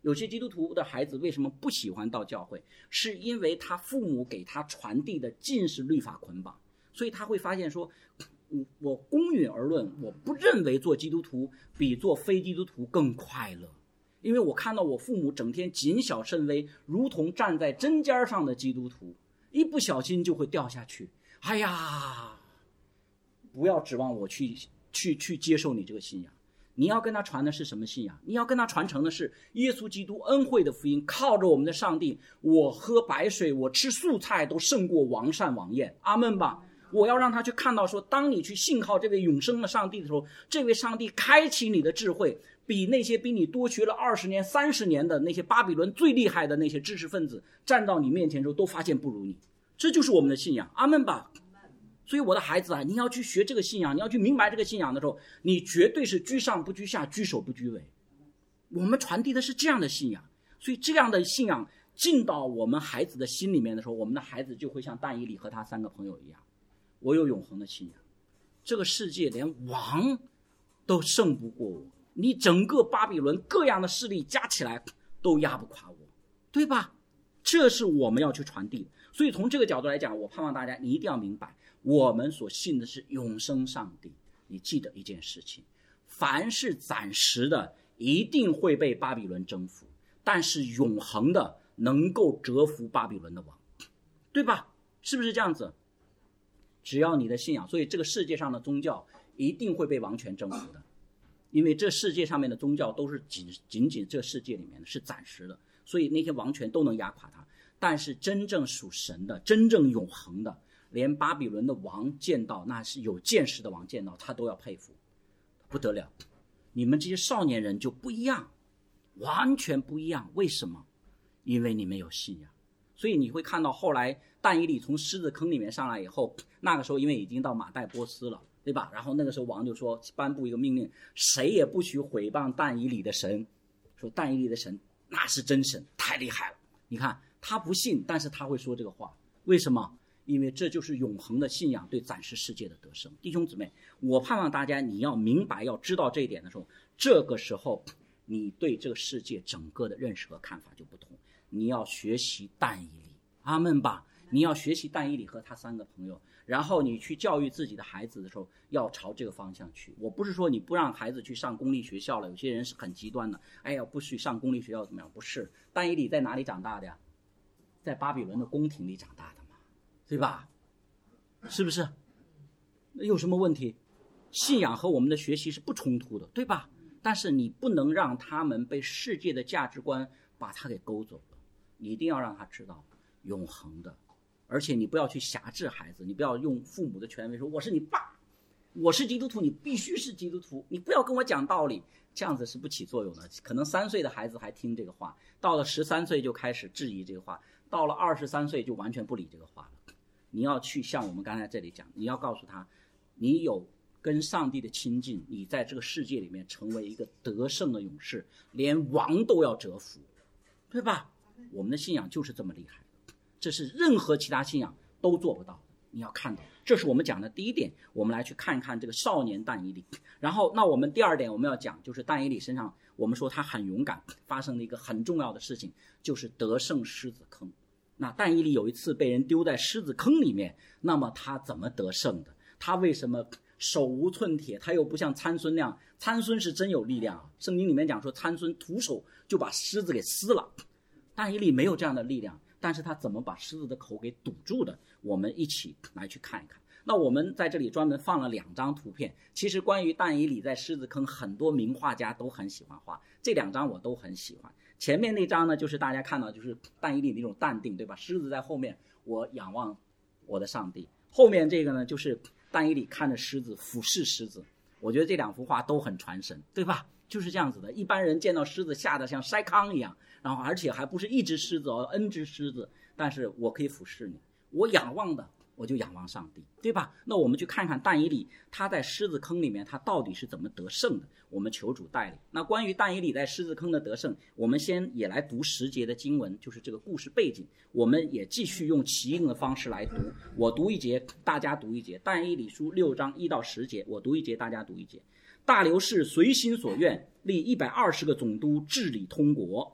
有些基督徒的孩子为什么不喜欢到教会，是因为他父母给他传递的尽是律法捆绑，所以他会发现说，我公允而论，我不认为做基督徒比做非基督徒更快乐，因为我看到我父母整天谨小慎微，如同站在针尖上的基督徒，一不小心就会掉下去。哎呀，不要指望我去去去接受你这个信仰。你要跟他传的是什么信仰？你要跟他传承的是耶稣基督恩惠的福音，靠着我们的上帝，我喝白水，我吃素菜都胜过王膳王宴。阿们吧。我要让他去看到说，当你去信靠这位永生的上帝的时候，这位上帝开启你的智慧，比那些比你多学了二十年三十年的那些巴比伦最厉害的那些知识分子站到你面前的时候都发现不如你。这就是我们的信仰。阿们吧。所以我的孩子啊，你要去学这个信仰，你要去明白这个信仰的时候，你绝对是居上不居下，居首不居尾。我们传递的是这样的信仰，所以这样的信仰进到我们孩子的心里面的时候，我们的孩子就会像但以理和他三个朋友一样，我有永恒的信仰，这个世界连王都胜不过我，你整个巴比伦各样的势力加起来都压不垮我，对吧？这是我们要去传递的。所以从这个角度来讲，我盼望大家你一定要明白，我们所信的是永生上帝。你记得一件事情，凡是暂时的一定会被巴比伦征服，但是永恒的能够折服巴比伦的王，对吧？是不是这样子？只要你的信仰，所以这个世界上的宗教一定会被王权征服的，因为这世界上面的宗教都是仅仅仅这世界里面的是暂时的，所以那些王权都能压垮它。但是真正属神的，真正永恒的，连巴比伦的王见到，那是有见识的王见到，他都要佩服，不得了。你们这些少年人就不一样，完全不一样。为什么？因为你们有信仰。所以你会看到后来但以理从狮子坑里面上来以后，那个时候因为已经到马代波斯了，对吧？然后那个时候王就说，颁布一个命令，谁也不许毁谤但以理的神，说但以理的神那是真神，太厉害了。你看他不信，但是他会说这个话，为什么？因为这就是永恒的信仰对暂时世界的得胜。弟兄姊妹，我盼望大家你要明白，要知道这一点的时候，这个时候你对这个世界整个的认识和看法就不同。你要学习但以理，阿们吧。你要学习但以理和他三个朋友，然后你去教育自己的孩子的时候要朝这个方向去。我不是说你不让孩子去上公立学校了，有些人是很极端的，哎呀不许上公立学校怎么样？不是，但以理在哪里长大的呀？在巴比伦的宫廷里长大的嘛，对吧？是不是？有什么问题？信仰和我们的学习是不冲突的，对吧？但是你不能让他们被世界的价值观把他给勾走了，你一定要让他知道永恒的。而且你不要去辖制孩子，你不要用父母的权威说我是你爸，我是基督徒，你必须是基督徒，你不要跟我讲道理，这样子是不起作用的。可能三岁的孩子还听这个话，到了十三岁就开始质疑这个话，到了二十三岁就完全不理这个话了。你要去像我们刚才这里讲，你要告诉他，你有跟上帝的亲近，你在这个世界里面成为一个得胜的勇士，连王都要折服，对吧？我们的信仰就是这么厉害，这是任何其他信仰都做不到的。你要看到，这是我们讲的第一点。我们来去看一看这个少年但以理。然后那我们第二点我们要讲，就是但以理身上我们说他很勇敢，发生了一个很重要的事情，就是得胜狮子坑。那但以理有一次被人丢在狮子坑里面，那么他怎么得胜的？他为什么手无寸铁？他又不像参孙那样，参孙是真有力量啊，圣经里面讲说参孙徒手就把狮子给撕了，但以理没有这样的力量，但是他怎么把狮子的口给堵住的？我们一起来去看一看。那我们在这里专门放了两张图片，其实关于但以理在狮子坑，很多名画家都很喜欢画，这两张我都很喜欢。前面那张呢，就是大家看到就是但以理那种淡定，对吧？狮子在后面，我仰望我的上帝。后面这个呢，就是但以理看着狮子，俯视狮子。我觉得这两幅画都很传神，对吧？就是这样子的。一般人见到狮子吓得像筛糠一样，然后而且还不是一只狮子哦 ，N 只狮子。但是我可以俯视你，我仰望的我就仰望上帝，对吧？那我们去看看但以理他在狮子坑里面他到底是怎么得胜的，我们求主带领。那关于但以理在狮子坑的得胜，我们先也来读十节的经文，就是这个故事背景，我们也继续用奇应的方式来读，我读一节大家读一节。但以理书六章一到十节，我读一节大家读一节。大流士随心所愿，立一百二十个总督治理通国，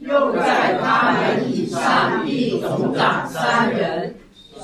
又在他们以上立总长三人，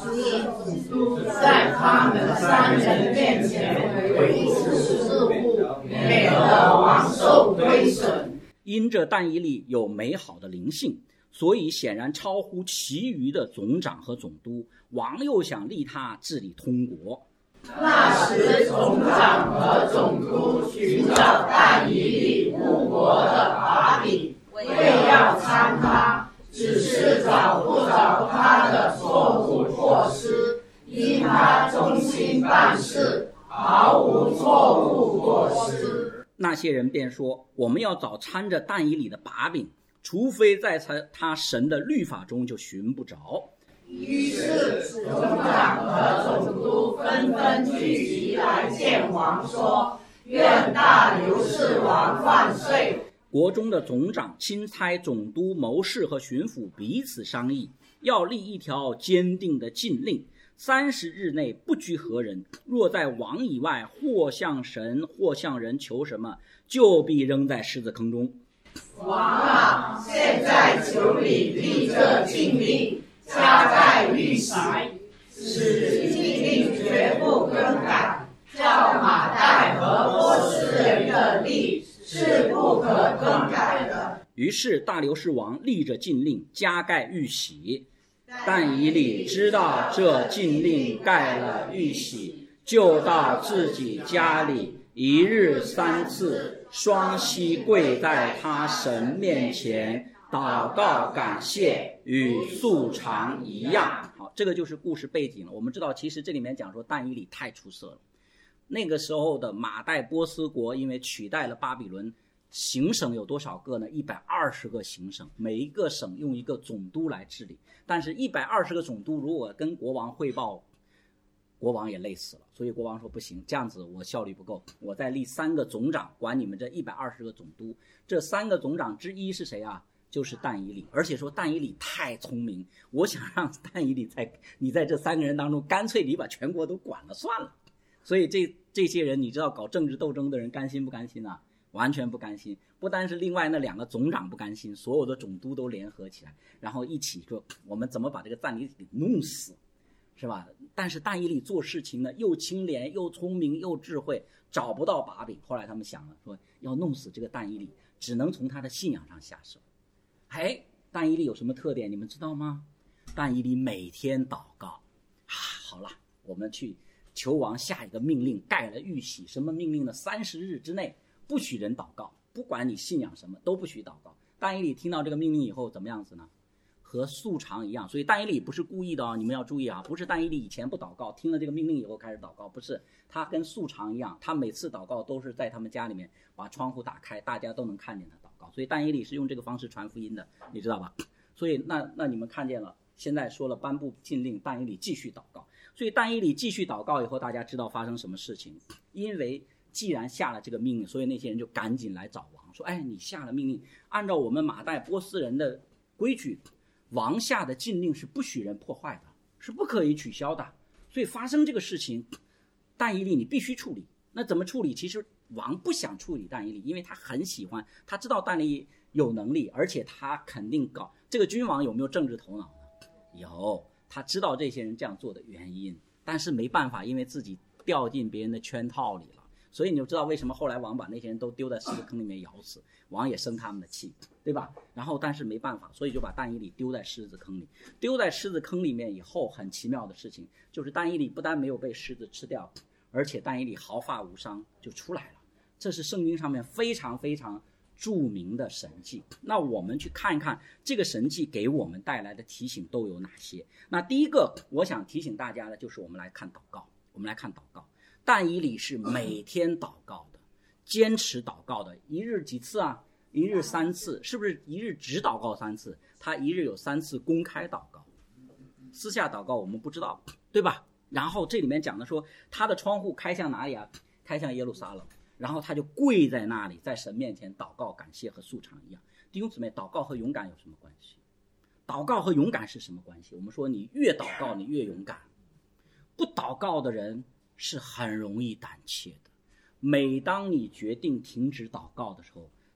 在他们三人面前为事事务，免得王受亏损。 因这但以理有美好的灵性，所以显然超乎其余的总长和总督，王又想立他治理通国。 那时总长和总督寻找但以理误国的把柄，为要参他，只是找不着他的错误过失，因他忠心办事，毫无错误过失。 那些人便说，我们要找掺着但以理的把柄，除非在他神的律法中就寻不着。 于是总长和总督纷纷聚集来见王，说：愿大流士王万岁。 国中的总长、钦差、总督、谋士和巡抚彼此商议，要立一条坚定的禁令，三十日内不拘何人，若在王以外或向神或向人求什么，就必扔在狮子坑中。 王啊，现在求你立这禁令，加盖玉玺，使禁令绝不更改，叫马代和波斯人的例是不可更改的。 于是大流士王立着禁令，加盖玉玺。但以理知道这禁令盖了玉玺，就到自己家里，一日三次，双膝跪在他神面前，祷告感谢，与素常一样。好，这个就是故事背景了。我们知道，其实这里面讲说但以理太出色了。那个时候的马代波斯国，因为取代了巴比伦，行省有多少个呢？一百二十个行省，每一个省用一个总督来治理。但是一百二十个总督如果跟国王汇报，国王也累死了。所以国王说不行，这样子我效率不够，我再立三个总长管你们这一百二十个总督。这三个总长之一是谁啊？就是但以理。而且说但以理太聪明，我想让但以理在你在这三个人当中，干脆你把全国都管了算了。所以这这些人，你知道搞政治斗争的人甘心不甘心啊？完全不甘心。不单是另外那两个总长不甘心，所有的总督都联合起来，然后一起说我们怎么把这个但以理给弄死，是吧？但是但以理做事情呢，又清廉又聪明又智慧，找不到把柄。后来他们想了，说要弄死这个但以理，只能从他的信仰上下手。哎，但以理有什么特点你们知道吗？但以理每天祷告啊，好了，我们去求王下一个命令，盖了玉玺。什么命令呢？三十日之内不许人祷告，不管你信仰什么都不许祷告。但以理听到这个命令以后怎么样子呢？和素常一样。所以但以理不是故意的哦，你们要注意啊，不是但以理以前不祷告，听了这个命令以后开始祷告，不是，他跟素常一样，他每次祷告都是在他们家里面把窗户打开，大家都能看见他祷告。所以但以理是用这个方式传福音的，你知道吧？所以那那你们看见了，现在说了颁布禁令，但以理继续祷告。所以但以理继续祷告以后，大家知道发生什么事情？因为既然下了这个命令，所以那些人就赶紧来找王，说：哎，你下了命令，按照我们马代波斯人的规矩，王下的禁令是不许人破坏的，是不可以取消的。所以发生这个事情，但以理你必须处理。那怎么处理？其实王不想处理但以理，因为他很喜欢，他知道但以理有能力，而且他肯定搞。这个君王有没有政治头脑呢？有，他知道这些人这样做的原因，但是没办法，因为自己掉进别人的圈套里了。所以你就知道为什么后来王把那些人都丢在狮子坑里面咬死，王也生他们的气，对吧？然后但是没办法，所以就把但以理丢在狮子坑里。丢在狮子坑里面以后，很奇妙的事情就是但以理不但没有被狮子吃掉，而且但以理毫发无伤就出来了。这是圣经上面非常非常著名的神迹。那我们去看一看这个神迹给我们带来的提醒都有哪些。那第一个我想提醒大家的就是我们来看祷告。我们来看祷告，但以理是每天祷告的，坚持祷告的。一日几次啊？一日三次。是不是一日只祷告三次？他一日有三次公开祷告，私下祷告我们不知道，对吧？然后这里面讲的说他的窗户开向哪里啊？开向耶路撒冷。然后他就跪在那里，在神面前祷告感谢，和素常一样。弟兄姊妹，祷告和勇敢有什么关系？祷告和勇敢是什么关系？我们说你越祷告你越勇敢，不祷告的人是很容易胆怯的。每当你决定停止祷告的时候，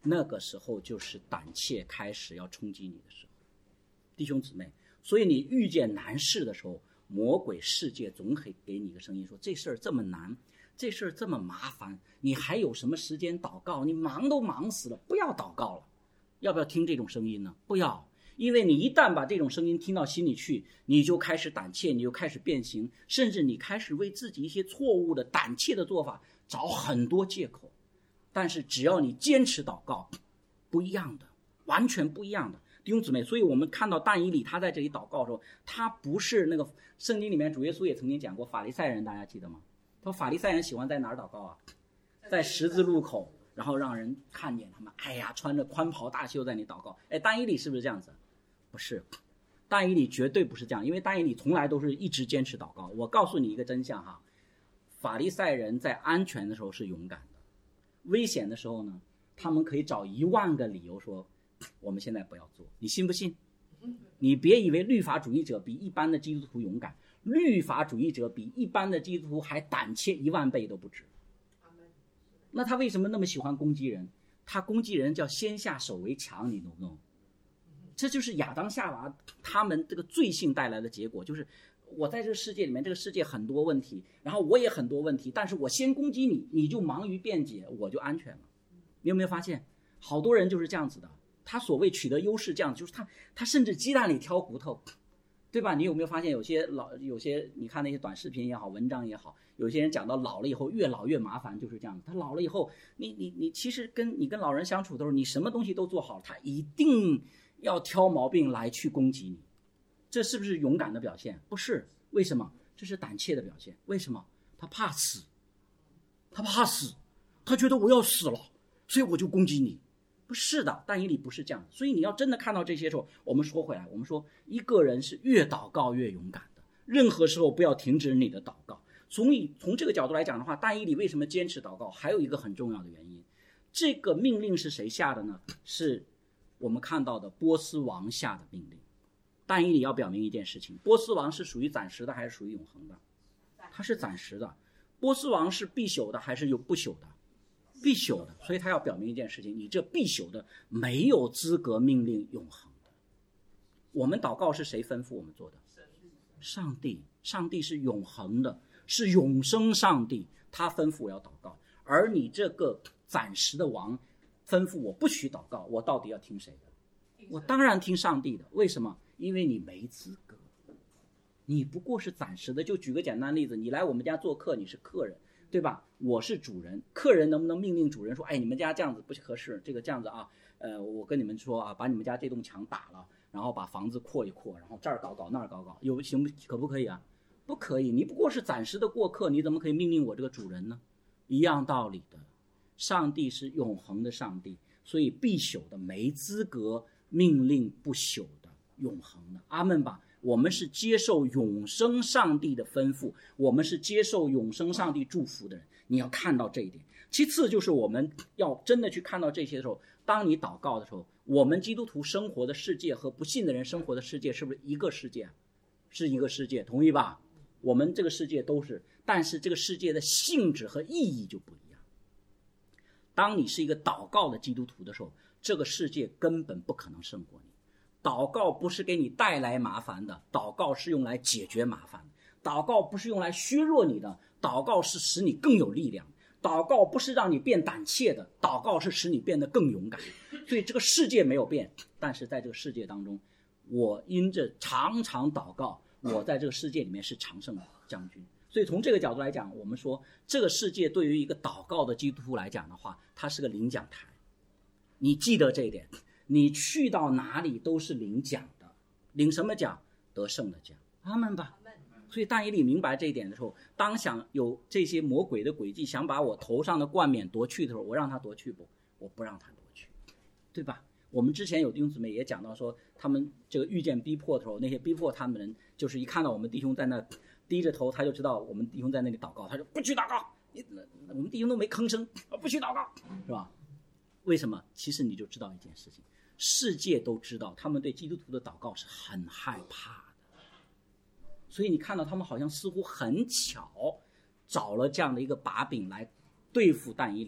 那个时候就是胆怯开始要冲击你的时候，弟兄姊妹。所以你遇见难事的时候，魔鬼世界总可以给你一个声音说，这事儿这么难，这事儿这么麻烦，你还有什么时间祷告？你忙都忙死了，不要祷告了。要不要听这种声音呢？不要。因为你一旦把这种声音听到心里去，你就开始胆怯，你就开始变形，甚至你开始为自己一些错误的胆怯的做法找很多借口。但是只要你坚持祷告，不一样的，完全不一样的，弟兄姊妹。所以我们看到但以理他在这里祷告的时候，他不是那个圣经里面主耶稣也曾经讲过法利赛人，大家记得吗？他说法利赛人喜欢在哪儿祷告啊？在十字路口，然后让人看见他们，哎呀，穿着宽袍大袖在那里祷告。哎，但以理是不是这样子？不是，但以理绝对不是这样，因为但以理从来都是一直坚持祷告。我告诉你一个真相哈，法利赛人在安全的时候是勇敢的，危险的时候呢，他们可以找一万个理由说我们现在不要做。你信不信？你别以为律法主义者比一般的基督徒勇敢，律法主义者比一般的基督徒还胆怯一万倍都不止。那他为什么那么喜欢攻击人？他攻击人叫先下手为强，你懂不懂？这就是亚当夏娃他们这个罪性带来的结果，就是我在这个世界里面，这个世界很多问题，然后我也很多问题，但是我先攻击你，你就忙于辩解，我就安全了。你有没有发现好多人就是这样子的？他所谓取得优势这样，就是他他甚至鸡蛋里挑骨头，对吧？你有没有发现有些老有些你看那些短视频也好，文章也好，有些人讲到老了以后越老越麻烦，就是这样子。他老了以后，你你你其实跟你跟老人相处的时候，你什么东西都做好了，他一定要挑毛病来去攻击你。这是不是勇敢的表现？不是。为什么？这是胆怯的表现。为什么？他怕死，他怕死，他觉得我要死了，所以我就攻击你。不是的，但以理不是这样。所以你要真的看到这些时候，我们说回来，我们说一个人是越祷告越勇敢的，任何时候不要停止你的祷告。所以从这个角度来讲的话，但以理为什么坚持祷告，还有一个很重要的原因，这个命令是谁下的呢？是我们看到的波斯王下的命令。但以理要表明一件事情，波斯王是属于暂时的还是属于永恒的？他是暂时的。波斯王是必朽的还是有不朽的？必朽的。所以他要表明一件事情，你这必朽的没有资格命令永恒的。我们祷告是谁吩咐我们做的？上帝。上帝是永恒的，是永生上帝，他吩咐我要祷告。而你这个暂时的王吩咐我不许祷告，我到底要听谁的？我当然听上帝的。为什么？因为你没资格，你不过是暂时的。就举个简单例子，你来我们家做客，你是客人，对吧？我是主人，客人能不能命令主人说，哎，你们家这样子不合适，这个这样子啊，呃，我跟你们说啊，把你们家这栋墙打了，然后把房子扩一扩，然后这儿搞搞那儿搞搞，有行不可不可以啊？不可以，你不过是暂时的过客，你怎么可以命令我这个主人呢？一样道理的，上帝是永恒的上帝，所以必朽的没资格命令不朽的永恒的。阿们吧。我们是接受永生上帝的吩咐，我们是接受永生上帝祝福的人，你要看到这一点。其次就是我们要真的去看到这些的时候，当你祷告的时候，我们基督徒生活的世界和不信的人生活的世界是不是一个世界？是一个世界，同意吧？我们这个世界都是，但是这个世界的性质和意义就不一样。当你是一个祷告的基督徒的时候，这个世界根本不可能胜过你。祷告不是给你带来麻烦的，祷告是用来解决麻烦的。祷告不是用来削弱你的，祷告是使你更有力量。祷告不是让你变胆怯的，祷告是使你变得更勇敢。所以这个世界没有变，但是在这个世界当中，我因着常常祷告，我在这个世界里面是常胜将军。所以从这个角度来讲，我们说这个世界对于一个祷告的基督徒来讲的话，它是个领奖台。你记得这一点，你去到哪里都是领奖的。领什么奖？得胜的奖。阿们吧。所以但以理明白这一点的时候，当想有这些魔鬼的诡计想把我头上的冠冕夺去的时候，我让他夺去不？我不让他夺去，对吧？我们之前有弟兄姊妹也讲到说，他们这个遇见逼迫的时候，那些逼迫他们的人，就是一看到我们弟兄在那低着头，他就知道我们弟兄在那里祷告，他就不许祷告。我们弟兄都没吭声，不许祷告，是吧？为什么？其实你就知道一件事情，世界都知道他们对基督徒的祷告是很害怕的，所以你看到他们好像似乎很巧找了这样的一个把柄来对付但以理。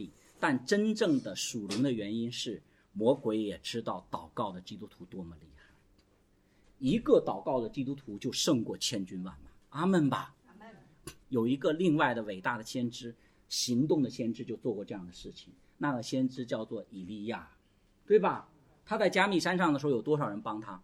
但真正的属灵的原因是，魔鬼也知道祷告的基督徒多么厉害，一个祷告的基督徒就胜过千军万马。阿们吧。有一个另外的伟大的先知，行动的先知就做过这样的事情，那个先知叫做以利亚，对吧？他在加密山上的时候有多少人帮他？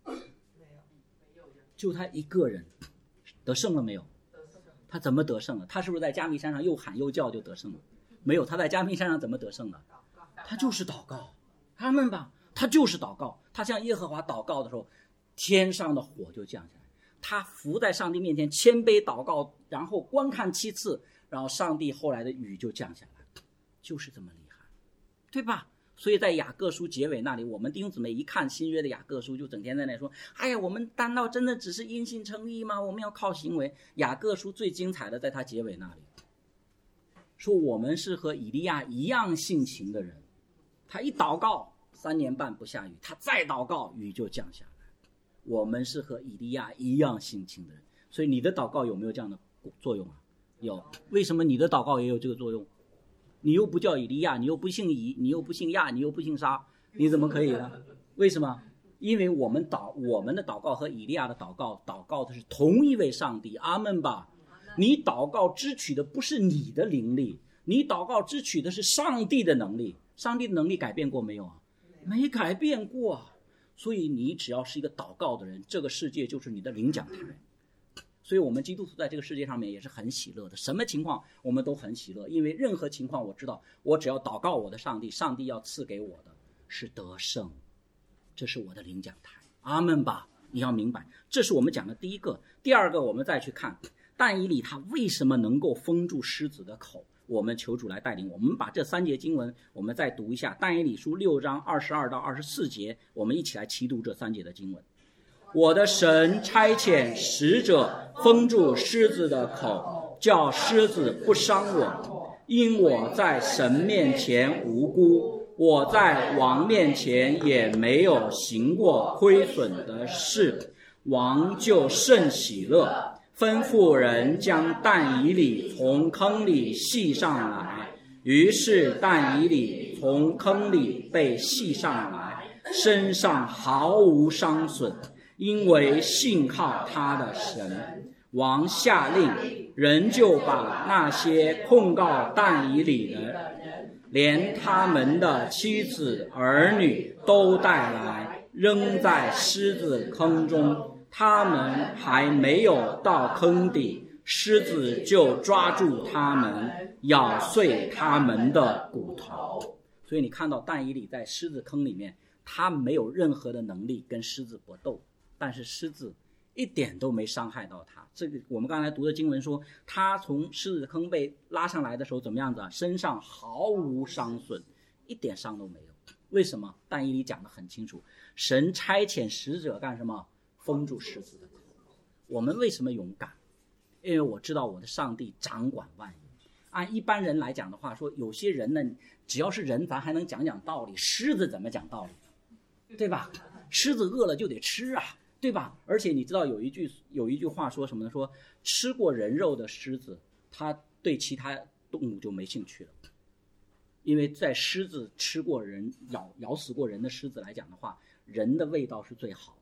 就他一个人。得胜了没有？他怎么得胜了？他是不是在加密山上又喊又叫就得胜了？没有，他在加密山上怎么得胜了？他就是祷告。他们吧，他就是祷告。他向耶和华祷告的时候，天上的火就降下来。他伏在上帝面前谦卑祷告，然后观看七次，然后上帝后来的雨就降下来，就是这么厉害，对吧？所以在雅各书结尾那里，我们弟兄姊妹一看新约的雅各书，就整天在那说，哎呀，我们难道真的只是因信称义吗？我们要靠行为。雅各书最精彩的在他结尾那里说，我们是和以利亚一样性情的人，他一祷告三年半不下雨，他再祷告雨就降下来。我们是和以利亚一样性情的人。所以你的祷告有没有这样的作用啊？有。为什么你的祷告也有这个作用？你又不叫以利亚，你又不姓以，你又不姓亚，你又不姓沙，你怎么可以呢？为什么？因为我们祷我们的祷告和以利亚的祷告祷告的是同一位上帝。阿们吧。你祷告支取的不是你的灵力，你祷告支取的是上帝的能力。上帝的能力改变过没有啊？没改变过啊。所以你只要是一个祷告的人，这个世界就是你的领奖台。所以我们基督徒在这个世界上面也是很喜乐的，什么情况我们都很喜乐，因为任何情况我知道，我只要祷告我的上帝，上帝要赐给我的是得胜，这是我的领奖台。阿们吧。你要明白，这是我们讲的第一个。第二个，我们再去看但以理他为什么能够封住狮子的口。我们求主来带领我们，把这三节经文我们再读一下。但以理书六章二十二到二十四节，我们一起来齐读这三节的经文。我的神差遣使者封住狮子的口，叫狮子不伤我，因我在神面前无辜，我在王面前也没有行过亏损的事。王就甚喜乐，吩咐人将但以理从坑里系上来。于是但以理从坑里被系上来，身上毫无伤损，因为信靠他的神。王下令，人就把那些控告但以理的人，连他们的妻子儿女都带来，扔在狮子坑中。他们还没有到坑底，狮子就抓住他们，咬碎他们的骨头。所以你看到但以理在狮子坑里面，他没有任何的能力跟狮子搏斗，但是狮子一点都没伤害到他。这个我们刚才读的经文说，他从狮子坑被拉上来的时候怎么样子啊？身上毫无伤损，一点伤都没有。为什么？但以理讲得很清楚，神差遣使者干什么？封住狮子的口。我们为什么勇敢？因为我知道我的上帝掌管万有。按一般人来讲的话，说有些人呢，只要是人咱还能讲讲道理，狮子怎么讲道理，对吧？狮子饿了就得吃啊，对吧？而且你知道有一句有一句话说什么呢？说吃过人肉的狮子，它对其他动物就没兴趣了。因为在狮子吃过人咬咬死过人的狮子来讲的话，人的味道是最好的。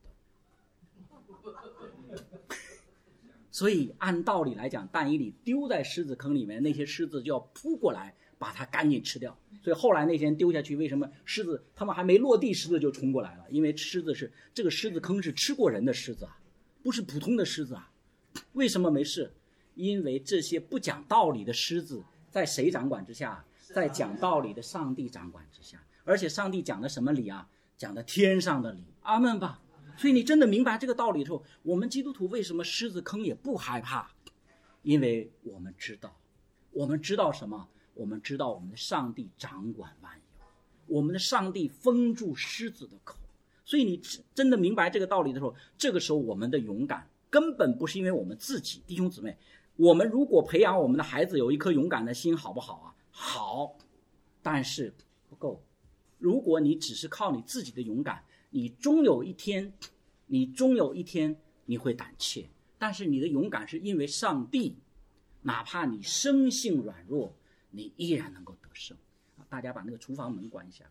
所以按道理来讲，但以理丢在狮子坑里面，那些狮子就要扑过来把它赶紧吃掉。所以后来那些人丢下去，为什么狮子他们还没落地，狮子就冲过来了？因为狮子是这个狮子坑是吃过人的狮子啊，不是普通的狮子啊。为什么没事？因为这些不讲道理的狮子在谁掌管之下？在讲道理的上帝掌管之下。而且上帝讲的什么理啊？讲的天上的理。阿们吧。所以你真的明白这个道理之后，我们基督徒为什么狮子坑也不害怕？因为我们知道，我们知道什么？我们知道我们的上帝掌管万有，我们的上帝封住狮子的口。所以你真的明白这个道理的时候，这个时候我们的勇敢根本不是因为我们自己。弟兄姊妹，我们如果培养我们的孩子有一颗勇敢的心，好不好啊？好，但是不够。如果你只是靠你自己的勇敢，你终有一天你终有一天你会胆怯。但是你的勇敢是因为上帝，哪怕你生性软弱，你依然能够得胜。 大家把那个厨房门关一下。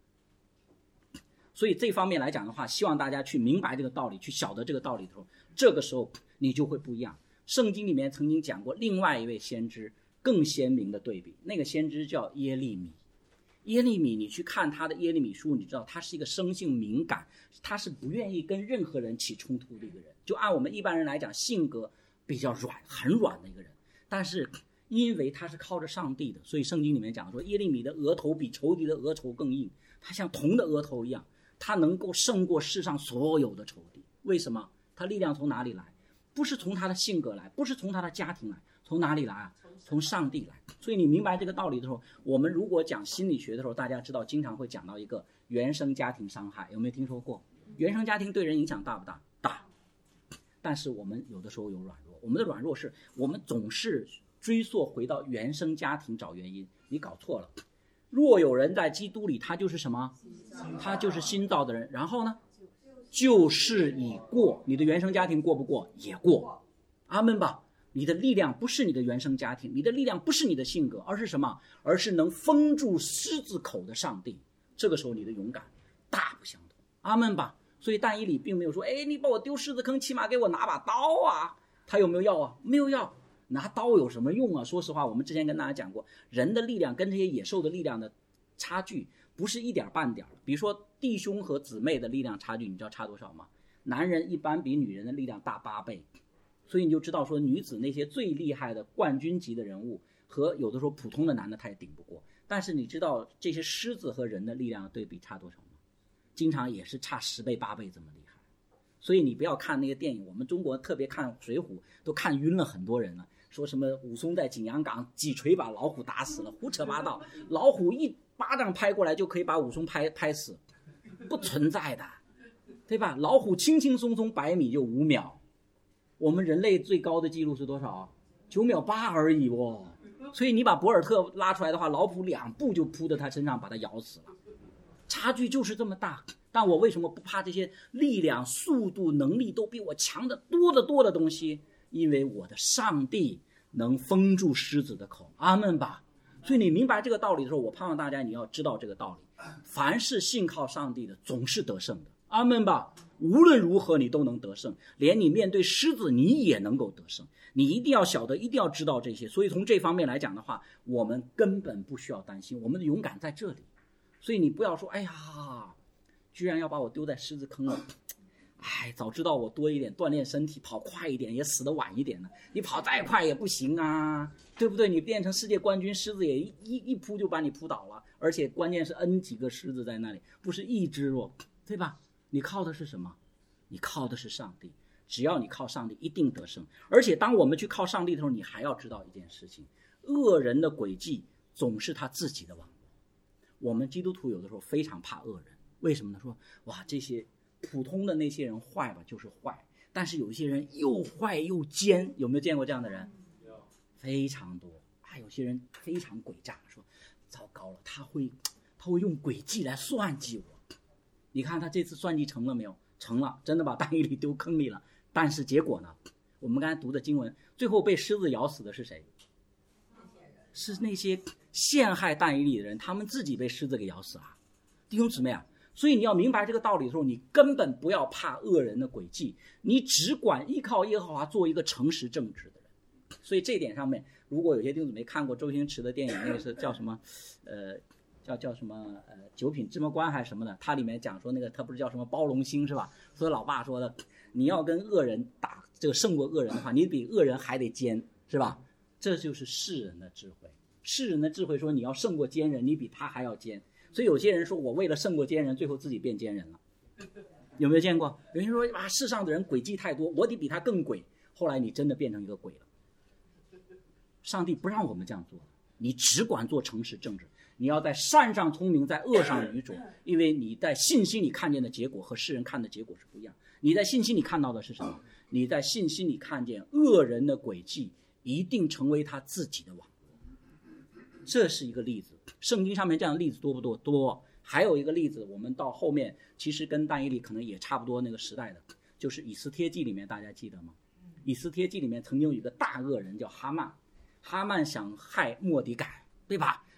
所以这方面来讲的话，希望大家去明白这个道理，去晓得这个道理的时候，这个时候你就会不一样。圣经里面曾经讲过另外一位先知更鲜明的对比，那个先知叫耶利米。耶利米你去看他的耶利米书，你知道他是一个生性敏感，他是不愿意跟任何人起冲突的一个人，就按我们一般人来讲，性格比较软，很软的一个人。但是因为他是靠着上帝的，所以圣经里面讲说耶利米的额头比仇敌的额头更硬，他像铜的额头一样，他能够胜过世上所有的仇敌。为什么？他力量从哪里来？不是从他的性格来，不是从他的家庭来，从哪里来啊？从上帝来。所以你明白这个道理的时候，我们如果讲心理学的时候，大家知道经常会讲到一个原生家庭伤害，有没有听说过？原生家庭对人影响大不大？大。但是我们有的时候有软弱，我们的软弱是我们总是追溯回到原生家庭找原因。你搞错了。若有人在基督里，他就是什么？他就是新造的人。然后呢？旧事已过。你的原生家庭过不过？也过。阿们吧。你的力量不是你的原生家庭，你的力量不是你的性格，而是什么？而是能封住狮子口的上帝。这个时候你的勇敢大不相同。阿们吧。所以但以理并没有说，哎，你把我丢狮子坑，起码给我拿把刀啊。他有没有要啊？没有要。拿刀有什么用啊？说实话，我们之前跟大家讲过，人的力量跟这些野兽的力量的差距不是一点半点。比如说弟兄和姊妹的力量差距，你知道差多少吗？男人一般比女人的力量大八倍。所以你就知道说，女子那些最厉害的冠军级的人物和有的时候普通的男的他也顶不过。但是你知道这些狮子和人的力量对比差多少吗？经常也是差十倍八倍这么厉害。所以你不要看那个电影，我们中国特别看水浒都看晕了很多人了，说什么武松在景阳冈几锤把老虎打死了，胡扯八道。老虎一巴掌拍过来就可以把武松拍拍死，不存在的，对吧？老虎轻轻松松百米就五秒，我们人类最高的记录是多少？九秒八而已哦。所以你把博尔特拉出来的话，老虎两步就扑到他身上把他咬死了，差距就是这么大。但我为什么不怕这些力量、速度、能力都比我强得多得多的东西？因为我的上帝能封住狮子的口。阿们吧。所以你明白这个道理的时候，我盼望大家你要知道这个道理，凡是信靠上帝的总是得胜的。阿们吧。无论如何你都能得胜，连你面对狮子你也能够得胜。你一定要晓得，一定要知道这些。所以从这方面来讲的话，我们根本不需要担心，我们的勇敢在这里。所以你不要说，哎呀，居然要把我丢在狮子坑了，哎，早知道我多一点锻炼身体，跑快一点，也死得晚一点呢。你跑再快也不行啊，对不对？你变成世界冠军，狮子也一一一扑就把你扑倒了，而且关键是 N 几个狮子在那里，不是一只哦，对吧？你靠的是什么？你靠的是上帝。只要你靠上帝，一定得胜。而且当我们去靠上帝的时候，你还要知道一件事情，恶人的诡计总是他自己的网络。我们基督徒有的时候非常怕恶人，为什么呢？说哇，这些普通的那些人坏吧就是坏，但是有一些人又坏又奸，有没有见过这样的人？非常多。还有些人非常诡诈，说糟糕了，他会他会用诡计来算计我。你看他这次算计成了没有？成了，真的把但以理丢坑里了。但是结果呢？我们刚才读的经文，最后被狮子咬死的是谁？是那些陷害但以理的人，他们自己被狮子给咬死了。弟兄姊妹啊，所以你要明白这个道理的时候，你根本不要怕恶人的诡计，你只管依靠耶和华做一个诚实正直的人。所以这一点上面，如果有些弟兄姊妹看过周星驰的电影，那个是叫什么？呃。叫叫什么呃九品芝麻官还是什么的，他里面讲说那个他不是叫什么包龙星是吧？所以老爸说的，你要跟恶人打这个胜过恶人的话，你比恶人还得奸，是吧？这就是世人的智慧。世人的智慧说你要胜过奸人，你比他还要奸。所以有些人说我为了胜过奸人，最后自己变奸人了。有没有见过？有人说啊，世上的人诡计太多，我得比他更诡。后来你真的变成一个鬼了。上帝不让我们这样做，你只管做诚实正直。你要在善上聪明，在恶上愚拙，因为你在信心里看见的结果和世人看的结果是不一样。你在信心里看到的是什么？你在信心里看见恶人的诡计一定成为他自己的网络。这是一个例子。圣经上面这样的例子多不多？多。还有一个例子，我们到后面其实跟但以理可能也差不多那个时代的，就是以斯帖记里面，大家记得吗？以斯帖记里面曾经有一个大恶人叫哈曼，哈曼想害末底改，对吧？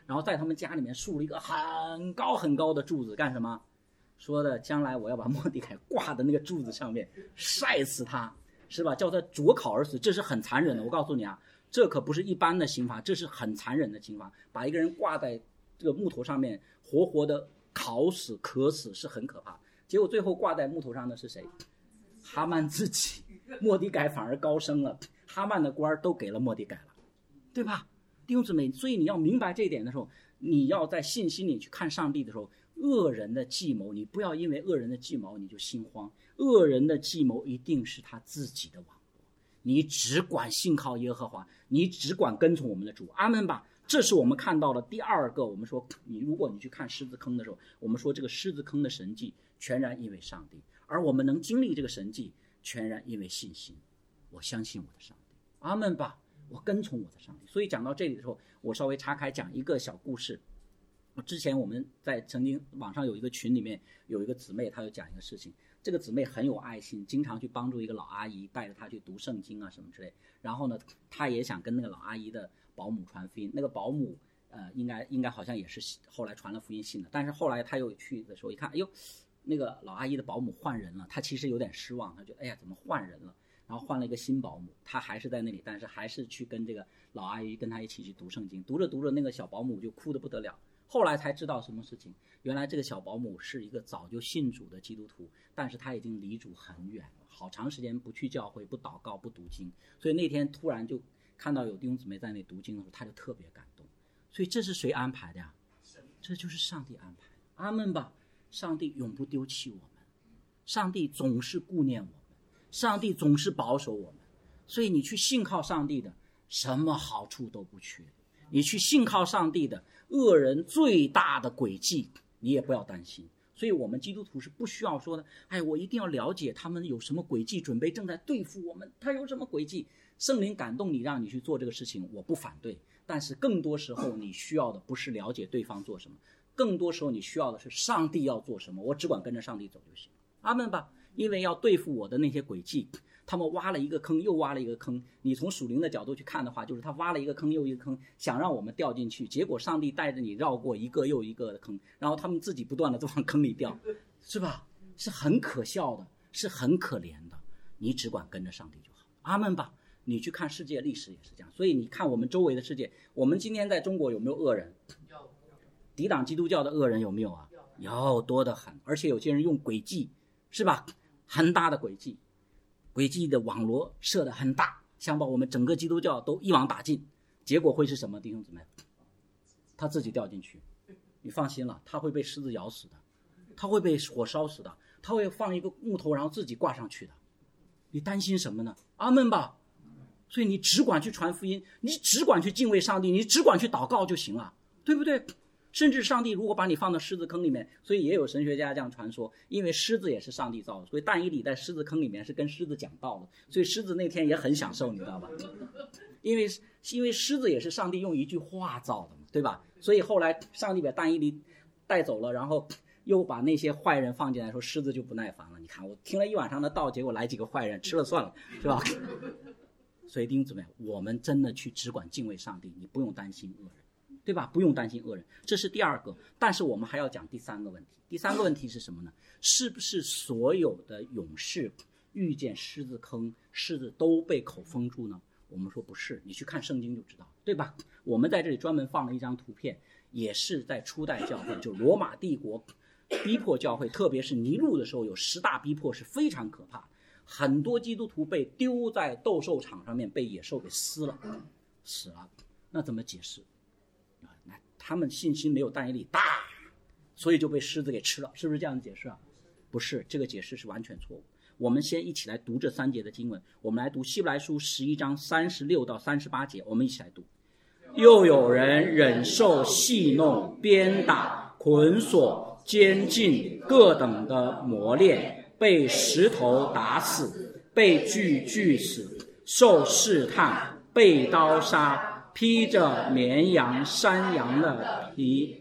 然后在他们家里面竖了一个很高很高的柱子，干什么？说的将来我要把莫迪凯挂在那个柱子上面，晒死他，是吧？叫他灼烤而死，这是很残忍的。我告诉你啊，这可不是一般的刑罚，这是很残忍的刑罚。把一个人挂在这个木头上面，活活的烤死、渴死，是很可怕。结果最后挂在木头上的是谁？哈曼自己。莫迪改反而高升了，哈曼的官都给了莫迪改了，对吧？弟兄姊妹，所以你要明白这一点的时候，你要在信心里去看上帝的时候，恶人的计谋，你不要因为恶人的计谋你就心慌，恶人的计谋一定是他自己的网络，你只管信靠耶和华，你只管跟从我们的主，阿们吧。这是我们看到的第二个，我们说你如果你去看狮子坑的时候，我们说这个狮子坑的神迹全然因为上帝，而我们能经历这个神迹全然因为信心，我相信我的上帝，阿们吧，我跟从我的上帝。所以讲到这里的时候，我稍微岔开讲一个小故事。之前我们在曾经网上有一个群里面有一个姊妹，她就讲一个事情，这个姊妹很有爱心，经常去帮助一个老阿姨，带着她去读圣经啊什么之类。然后呢，她也想跟那个老阿姨的保姆传福音，那个保姆呃应该应该好像也是后来传了福音信的，但是后来她又去的时候一看，哎呦，那个老阿姨的保姆换人了，她其实有点失望，她觉得哎呀怎么换人了，然后换了一个新保姆，她还是在那里，但是还是去跟这个老阿姨跟她一起去读圣经，读着读着那个小保姆就哭得不得了。后来才知道什么事情，原来这个小保姆是一个早就信主的基督徒，但是他已经离主很远了，好长时间不去教会，不祷告，不读经，所以那天突然就看到有弟兄姊妹在那里读经的时候，他就特别感动。所以这是谁安排的呀？这就是上帝安排。阿们吧，上帝永不丢弃我们，上帝总是顾念我们，上帝总是保守我们。所以你去信靠上帝的，什么好处都不缺。你去信靠上帝的，恶人最大的诡计你也不要担心。所以我们基督徒是不需要说的，哎，我一定要了解他们有什么诡计，准备正在对付我们，他有什么诡计，圣灵感动你让你去做这个事情，我不反对。但是更多时候你需要的不是了解对方做什么，更多时候你需要的是上帝要做什么，我只管跟着上帝走就行。阿们吧。因为要对付我的那些诡计，他们挖了一个坑又挖了一个坑，你从属灵的角度去看的话，就是他挖了一个坑又一个坑，想让我们掉进去，结果上帝带着你绕过一个又一个的坑，然后他们自己不断的往坑里掉，是吧？是很可笑的，是很可怜的，你只管跟着上帝就好。阿们吧。你去看世界历史也是这样，所以你看我们周围的世界，我们今天在中国有没有恶人？有。抵挡基督教的恶人有没有啊？有，多得很。而且有些人用诡计，是吧？很大的诡计，诡计的网罗设得很大，想把我们整个基督教都一网打尽，结果会是什么？弟兄姊妹，他自己掉进去，你放心了，他会被狮子咬死的，他会被火烧死的，他会放一个木头然后自己挂上去的，你担心什么呢？阿们吧。所以你只管去传福音，你只管去敬畏上帝，你只管去祷告就行了，对不对？甚至上帝如果把你放到狮子坑里面，所以也有神学家这样传说，因为狮子也是上帝造的，所以但以理在狮子坑里面是跟狮子讲道的，所以狮子那天也很享受，你知道吧？因为因为狮子也是上帝用一句话造的嘛，对吧？所以后来上帝把但以理带走了，然后又把那些坏人放进来，说狮子就不耐烦了，你看我听了一晚上的道，结果来几个坏人吃了算了，是吧？所以弟兄姊妹，我们真的去只管敬畏上帝，你不用担心恶人，对吧？不用担心恶人，这是第二个。但是我们还要讲第三个问题。第三个问题是什么呢？是不是所有的勇士遇见狮子坑，狮子都被口封住呢？我们说不是，你去看圣经就知道，对吧？我们在这里专门放了一张图片，也是在初代教会，就罗马帝国逼迫教会，特别是尼禄的时候，有十大逼迫是非常可怕的。很多基督徒被丢在斗兽场上面，被野兽给撕了，死了。那怎么解释？他们信心没有但以理大，所以就被狮子给吃了，是不是这样的解释啊？不是，这个解释是完全错误。我们先一起来读这三节的经文，我们来读希伯来书十一章三十六到三十八节，我们一起来读。又有人忍受戏弄、鞭打、捆锁、监禁各等的磨练，被石头打死，被锯锯死，受试探，被刀杀，披着绵羊山羊的皮，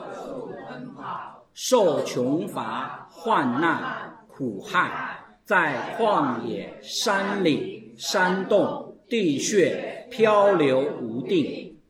受穷乏、患难、苦害，在旷野、山岭、山洞、地穴漂流无定，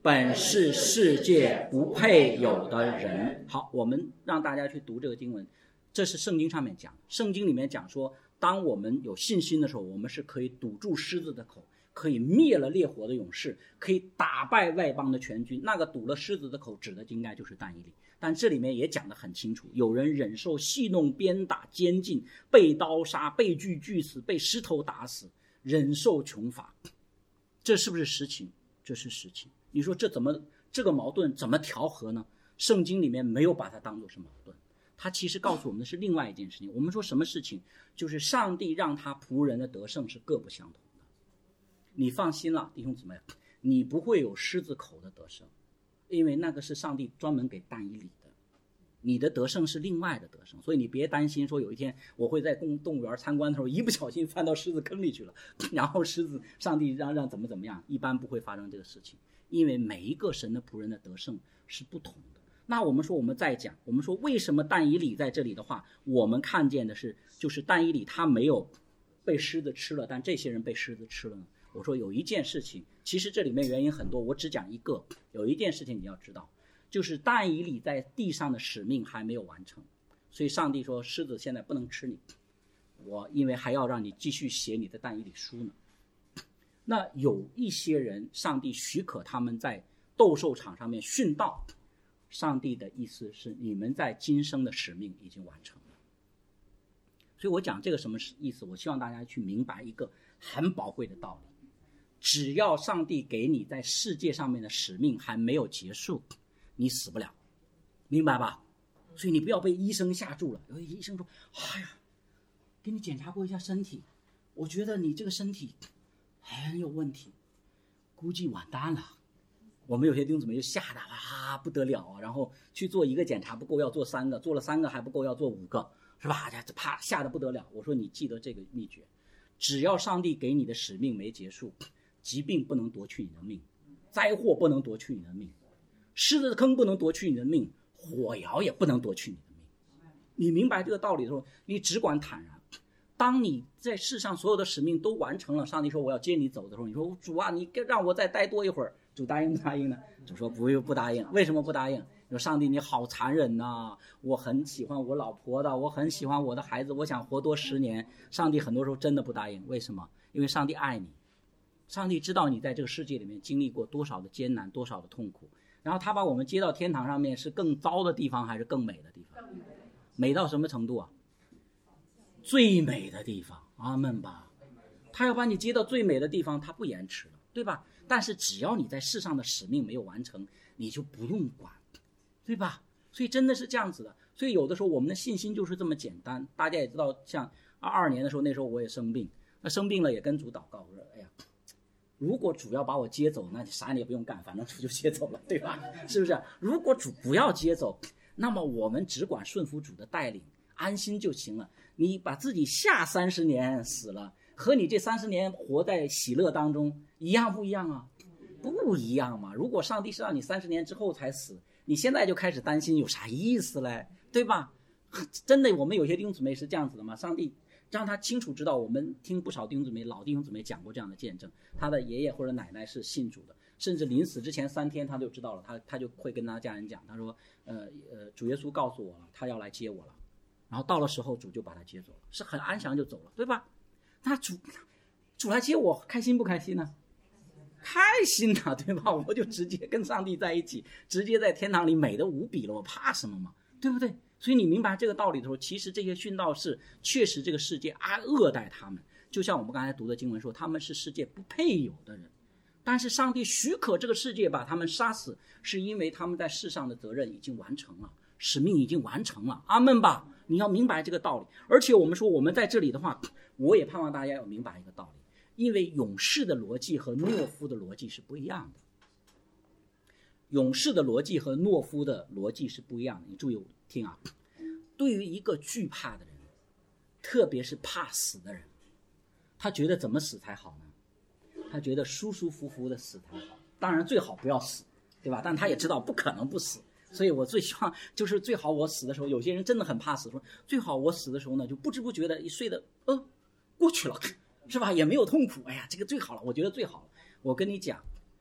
本是世界不配有的人。好，我们让大家去读这个经文，这是圣经上面讲，圣经里面讲说，当我们有信心的时候，我们是可以堵住狮子的口，可以灭了烈火的勇士，可以打败外邦的全军。那个堵了狮子的口指的应该就是但以理，但这里面也讲得很清楚，有人忍受戏弄、鞭打、监禁，被刀杀，被锯锯死，被石头打死，忍受穷乏。这是不是实情？这是实情。你说这怎么这个矛盾怎么调和呢？圣经里面没有把它当作是矛盾，他其实告诉我们的是另外一件事情。我们说什么事情？就是上帝让他仆人的得胜是各不相同的。你放心了，弟兄姊妹，你不会有狮子口的得胜，因为那个是上帝专门给但以理的。你的得胜是另外的得胜，所以你别担心说有一天我会在动动物园参观的时候一不小心翻到狮子坑里去了，然后狮子上帝让让怎么怎么样，一般不会发生这个事情，因为每一个神的仆人的得胜是不同的。那我们说我们再讲，我们说为什么但以理在这里的话，我们看见的是就是但以理他没有被狮子吃了，但这些人被狮子吃了呢？我说有一件事情，其实这里面原因很多，我只讲一个。有一件事情你要知道，就是但以理在地上的使命还没有完成，所以上帝说狮子现在不能吃你，我因为还要让你继续写你的但以理书呢。那有一些人上帝许可他们在斗兽场上面殉道，上帝的意思是你们在今生的使命已经完成了。所以我讲这个什么意思，我希望大家去明白一个很宝贵的道理，只要上帝给你在世界上面的使命还没有结束，你死不了，明白吧？所以你不要被医生吓住了。有的医生说，哎呀，给你检查过一下身体，我觉得你这个身体很有问题，估计完蛋了。我们有些弟兄姊妹就吓得啊不得了啊，然后去做一个检查不够要做三个，做了三个还不够要做五个，是吧？啪，吓得不得了。我说你记得这个秘诀，只要上帝给你的使命没结束，疾病不能夺去你的命，灾祸不能夺去你的命，狮子的坑不能夺去你的命，火窑也不能夺去你的命。你明白这个道理的时候，你只管坦然。当你在世上所有的使命都完成了，上帝说我要接你走的时候，你说主啊，你让我再待多一会儿，主答应不答应呢？主说不不答应。为什么不答应？你说上帝你好残忍呐！我很喜欢我老婆的，我很喜欢我的孩子，我想活多十年。上帝很多时候真的不答应。为什么？因为上帝爱你，上帝知道你在这个世界里面经历过多少的艰难，多少的痛苦，然后他把我们接到天堂上面，是更糟的地方还是更美的地方？美到什么程度啊？最美的地方，阿们吧。他要把你接到最美的地方，他不延迟了，对吧？但是只要你在世上的使命没有完成，你就不用管，对吧？所以真的是这样子的。所以有的时候我们的信心就是这么简单。大家也知道，像二二年的时候，那时候我也生病，那生病了也跟主祷告，我说哎呀，如果主要把我接走，那你啥你也不用干，反正主就接走了，对吧？是不是？如果主不要接走，那么我们只管顺服主的带领，安心就行了。你把自己下三十年死了，和你这三十年活在喜乐当中一样不一样啊？不一样嘛。如果上帝是让你三十年之后才死，你现在就开始担心，有啥意思嘞？对吧？真的，我们有些弟兄姊妹是这样子的嘛。上帝让他清楚知道，我们听不少弟兄姊妹老弟兄姊妹讲过这样的见证，他的爷爷或者奶奶是信主的，甚至临死之前三天他就知道了，他他就会跟他家人讲，他说呃呃主耶稣告诉我了，他要来接我了。然后到了时候主就把他接走了，是很安详就走了，对吧？那主主来接我，开心不开心呢？开心啊，对吧？我就直接跟上帝在一起，直接在天堂里美得无比了，我怕什么嘛？对不对？所以你明白这个道理的时候，其实这些殉道士确实这个世界啊恶待他们，就像我们刚才读的经文说，他们是世界不配有的人，但是上帝许可这个世界把他们杀死，是因为他们在世上的责任已经完成了，使命已经完成了，阿们吧。你要明白这个道理。而且我们说我们在这里的话，我也盼望大家要明白一个道理，因为勇士的逻辑和懦夫的逻辑是不一样的。勇士的逻辑和懦夫的逻辑是不一样的，你注意听啊。对于一个惧怕的人，特别是怕死的人，他觉得怎么死才好呢？他觉得舒舒服服的死才好，当然最好不要死，对吧？但他也知道不可能不死，所以我最希望就是最好我死的时候，有些人真的很怕死，说最好我死的时候呢，就不知不觉的一睡的呃过去了，是吧？也没有痛苦，哎呀，这个最好了，我觉得最好了。我跟你讲，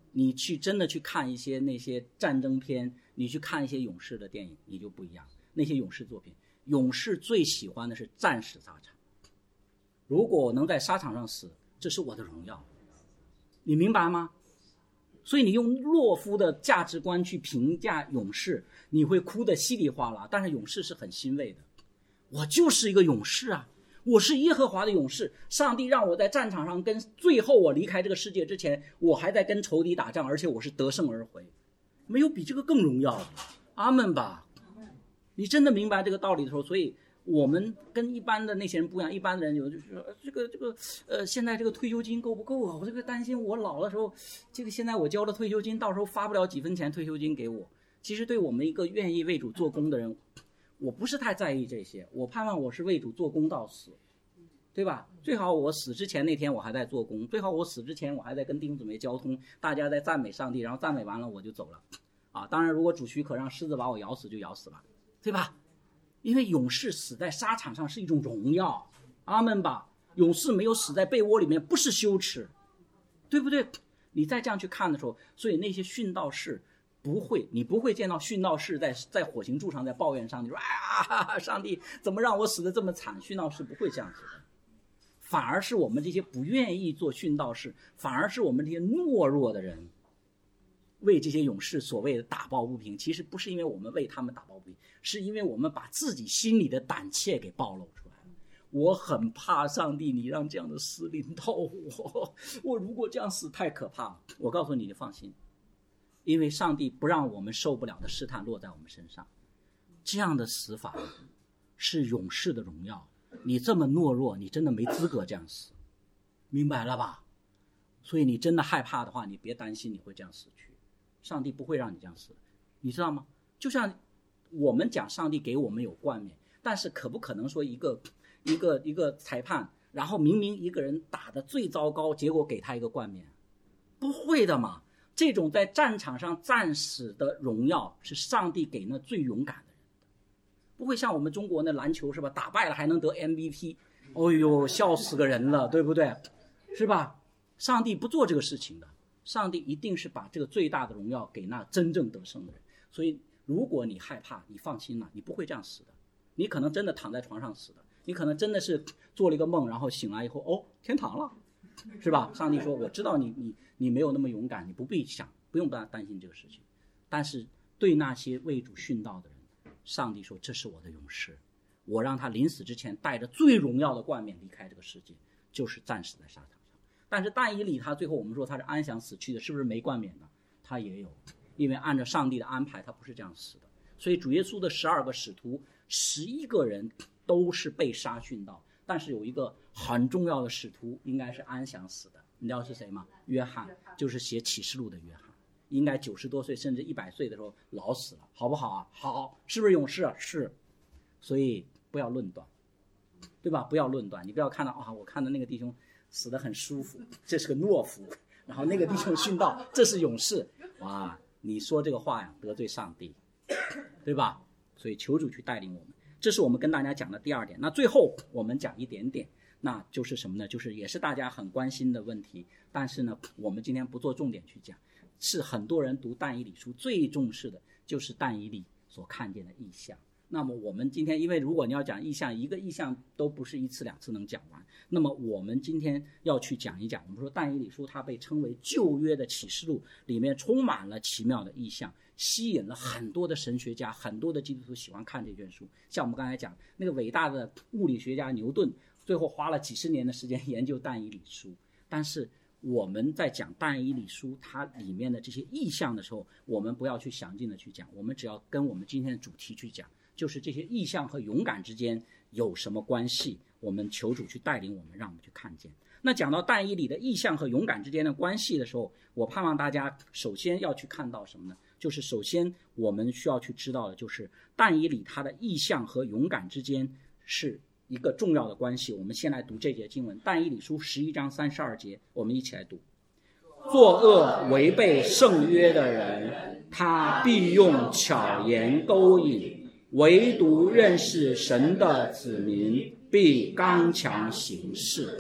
你去真的去看一些那些战争片，你去看一些勇士的电影，你就不一样。那些勇士作品，勇士最喜欢的是战死沙场。如果我能在沙场上死，这是我的荣耀，你明白吗？所以你用洛夫的价值观去评价勇士，你会哭得稀里哗啦，但是勇士是很欣慰的。我就是一个勇士啊，我是耶和华的勇士，上帝让我在战场上跟最后我离开这个世界之前，我还在跟仇敌打仗，而且我是得胜而回，没有比这个更荣耀的。阿们吧。你真的明白这个道理的时候，所以我们跟一般的那些人不一样。一般的人有就是说这个这个呃，现在这个退休金够不够啊？我这个担心我老的时候，这个现在我交的退休金，到时候发不了几分钱退休金给我。其实对我们一个愿意为主做工的人，我不是太在意这些，我盼望我是为主做工到死，对吧？最好我死之前那天我还在做工，最好我死之前我还在跟弟兄姊妹交通，大家在赞美上帝，然后赞美完了我就走了啊。当然如果主许可让狮子把我咬死就咬死了，对吧？因为勇士死在沙场上是一种荣耀，阿们吧。勇士没有死在被窝里面不是羞耻，对不对？你再这样去看的时候，所以那些殉道士不会，你不会见到殉道士在在火刑柱上在抱怨上帝说，哎呀，上帝怎么让我死得这么惨？殉道士不会这样子的，反而是我们这些不愿意做殉道士，反而是我们这些懦弱的人为这些勇士所谓的打抱不平。其实不是因为我们为他们打抱不平，是因为我们把自己心里的胆怯给暴露出来了。我很怕上帝你让这样的死临到我，我如果这样死太可怕了。我告诉你，你放心，因为上帝不让我们受不了的试探落在我们身上，这样的死法是勇士的荣耀。你这么懦弱，你真的没资格这样死，明白了吧？所以你真的害怕的话，你别担心你会这样死去，上帝不会让你这样死，你知道吗？就像我们讲上帝给我们有冠冕，但是可不可能说一个一个一个裁判，然后明明一个人打得最糟糕，结果给他一个冠冕？不会的嘛。这种在战场上战死的荣耀是上帝给那最勇敢的人的，不会像我们中国那篮球是吧，打败了还能得 M V P， 哦呦笑死个人了，对不对？是吧？上帝不做这个事情的，上帝一定是把这个最大的荣耀给那真正得胜的人。所以如果你害怕，你放心了，你不会这样死的。你可能真的躺在床上死的，你可能真的是做了一个梦，然后醒来以后，哦，天堂了，是吧？上帝说我知道你你你没有那么勇敢，你不必想，不用担心这个事情。但是对那些为主殉道的人，上帝说这是我的勇士，我让他临死之前带着最荣耀的冠冕离开这个世界，就是战死在沙场上。但是但以理他最后我们说他是安详死去的，是不是没冠冕呢？他也有，因为按照上帝的安排他不是这样死的。所以主耶稣的十二个使徒十一个人都是被杀殉道，但是有一个很重要的使徒应该是安详死的，你知道是谁吗？约翰，就是写启示录的约翰，应该九十多岁甚至一百岁的时候老死了，好不好啊？好，是不是勇士啊？是。所以不要论断，对吧？不要论断，你不要看到啊，我看到那个弟兄死得很舒服，这是个懦夫，然后那个弟兄殉道，这是勇士，哇！你说这个话呀，得罪上帝，对吧？所以求主去带领我们，这是我们跟大家讲的第二点。那最后我们讲一点点，那就是什么呢？就是也是大家很关心的问题，但是呢，我们今天不做重点去讲，是很多人读但以理书最重视的，就是但以理所看见的异象。那么我们今天，因为如果你要讲异象，一个异象都不是一次两次能讲完，那么我们今天要去讲一讲，我们说但以理书它被称为旧约的启示录，里面充满了奇妙的异象，吸引了很多的神学家，很多的基督徒喜欢看这卷书。像我们刚才讲那个伟大的物理学家牛顿，最后花了几十年的时间研究但以理书。但是我们在讲但以理书它里面的这些异象的时候，我们不要去详尽的去讲，我们只要跟我们今天的主题去讲，就是这些异象和勇敢之间有什么关系，我们求主去带领我们，让我们去看见。那讲到但以理的异象和勇敢之间的关系的时候，我盼望大家首先要去看到什么呢？就是首先我们需要去知道的就是但以理他的异象和勇敢之间是一个重要的关系。我们先来读这节经文，但以理书十一章三十二节，我们一起来读。作恶违背圣约的人，他必用巧言勾引，唯独认识神的子民必刚强行事。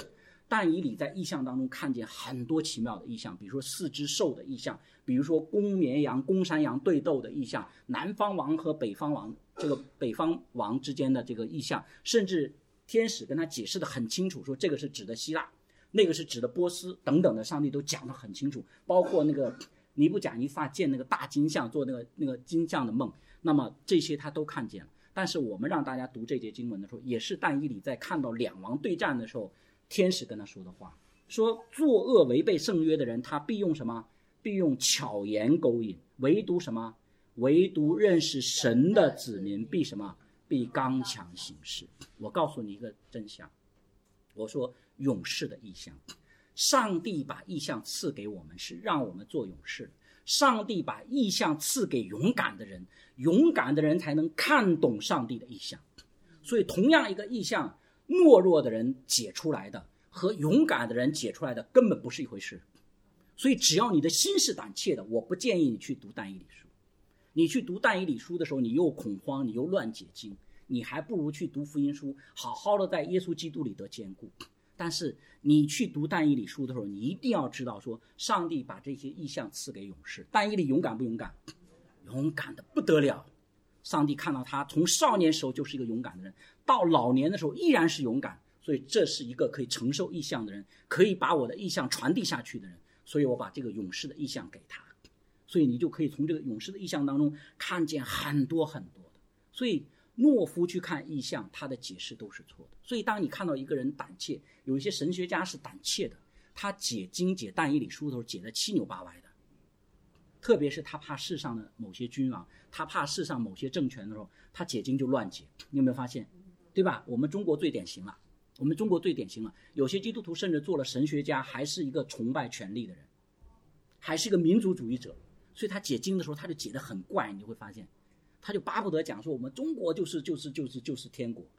但以理在异象当中看见很多奇妙的异象，比如说四只兽的异象，比如说公绵羊、公山羊对斗的异象，南方王和北方王这个北方王之间的这个异象，甚至天使跟他解释的很清楚，说这个是指的希腊，那个是指的波斯等等的，上帝都讲得很清楚。包括那个尼布甲尼撒见那个大金像，做那个那个金像的梦，那么这些他都看见了。但是我们让大家读这节经文的时候，也是但以理在看到两王对战的时候，天使跟他说的话，说作恶违背圣约的人，他必用什么？必用巧言勾引，唯独什么？唯独认识神的子民必什么？必刚强行事。我告诉你一个真相，我说勇士的意象，上帝把意象赐给我们是让我们做勇士，上帝把意象赐给勇敢的人，勇敢的人才能看懂上帝的意象。所以同样一个意象，懦弱的人解出来的和勇敢的人解出来的根本不是一回事。所以只要你的心是胆怯的，我不建议你去读但以理书。你去读但以理书的时候，你又恐慌，你又乱解经，你还不如去读福音书，好好的在耶稣基督里得坚固。但是你去读但以理书的时候，你一定要知道说，上帝把这些意象赐给勇士。但以理勇敢不勇敢？勇敢的不得了。上帝看到他从少年时候就是一个勇敢的人，到老年的时候依然是勇敢，所以这是一个可以承受意象的人，可以把我的意象传递下去的人，所以我把这个勇士的意象给他。所以你就可以从这个勇士的意象当中看见很多很多的。所以懦夫去看意象，他的解释都是错的。所以当你看到一个人胆怯，有一些神学家是胆怯的，他解经解但以理书的时候解得七扭八歪的，特别是他怕世上的某些君王，他怕世上某些政权的时候，他解经就乱解。你有没有发现？对吧？我们中国最典型了，我们中国最典型了。有些基督徒甚至做了神学家，还是一个崇拜权力的人，还是一个民族主义者，所以他解经的时候他就解得很怪。你会发现他就巴不得讲说我们中国就是就是就是就是天国，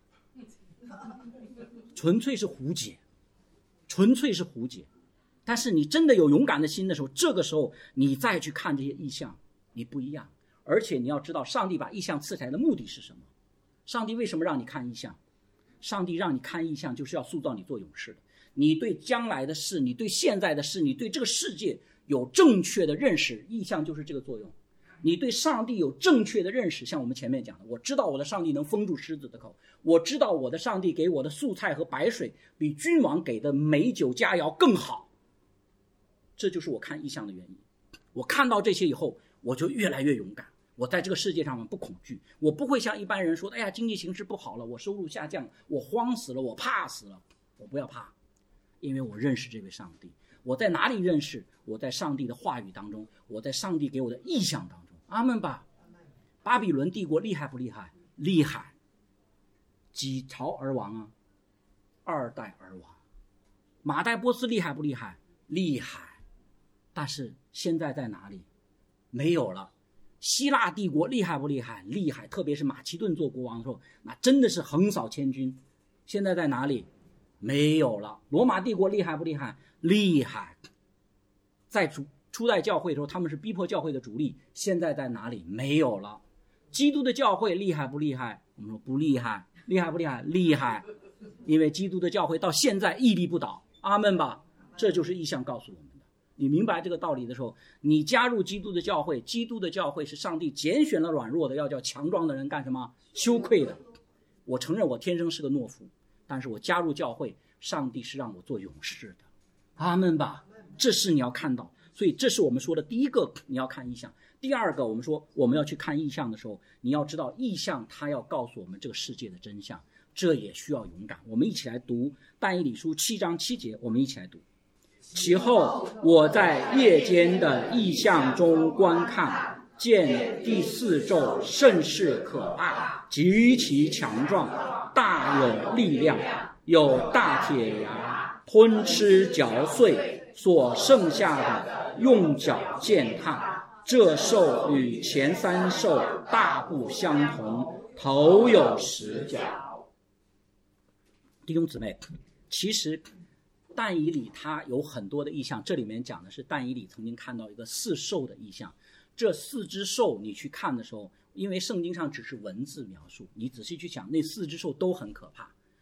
纯粹是胡解，纯粹是胡解。但是你真的有勇敢的心的时候，这个时候你再去看这些意象，你不一样。而且你要知道上帝把意象赐下来的目的是什么。上帝为什么让你看意象？上帝让你看意象就是要塑造你做勇士的。你对将来的事，你对现在的事，你对这个世界有正确的认识，意象就是这个作用。你对上帝有正确的认识，像我们前面讲的，我知道我的上帝能封住狮子的口，我知道我的上帝给我的素菜和白水比君王给的美酒佳肴更好，这就是我看意象的原因。我看到这些以后，我就越来越勇敢。我在这个世界上不恐惧，我不会像一般人说，哎呀，经济形势不好了，我收入下降，我慌死了，我怕死了。我不要怕，因为我认识这位上帝。我在哪里认识？我在上帝的话语当中，我在上帝给我的意象当中。阿们吧。巴比伦帝国厉害不厉害？厉害。几朝而亡啊？二代而亡。马代波斯厉害不厉害？厉害。但是现在在哪里？没有了。希腊帝国厉害不厉害？厉害。特别是马其顿做国王的时候，那真的是横扫千军。现在在哪里？没有了。罗马帝国厉害不厉害？厉害。在主初代教会的时候，他们是逼迫教会的主力，现在在哪里？没有了。基督的教会厉害不厉害？我们说不厉害。厉害不厉害？厉害。因为基督的教会到现在屹立不倒。阿们吧。这就是意象告诉我们的。你明白这个道理的时候，你加入基督的教会，基督的教会是上帝拣选了软弱的，要叫强壮的人干什么？羞愧的。我承认我天生是个懦夫，但是我加入教会，上帝是让我做勇士的。阿们吧。这是你要看到。所以这是我们说的第一个，你要看意象。第二个，我们说我们要去看意象的时候，你要知道意象它要告诉我们这个世界的真相，这也需要勇敢。我们一起来读但以理书七章七节，我们一起来读。其后我在夜间的异象中观看，见第四昼甚是可怕，极其强壮，大有力量，有大铁牙吞吃嚼碎，所剩下的用脚践踏。这兽与前三兽大不相同，头有十角。弟兄姊妹，其实但以理他有很多的意象，这里面讲的是但以理曾经看到一个四兽的意象。这四只兽你去看的时候，因为圣经上只是文字描述，你仔细去想，那四只兽都很可怕，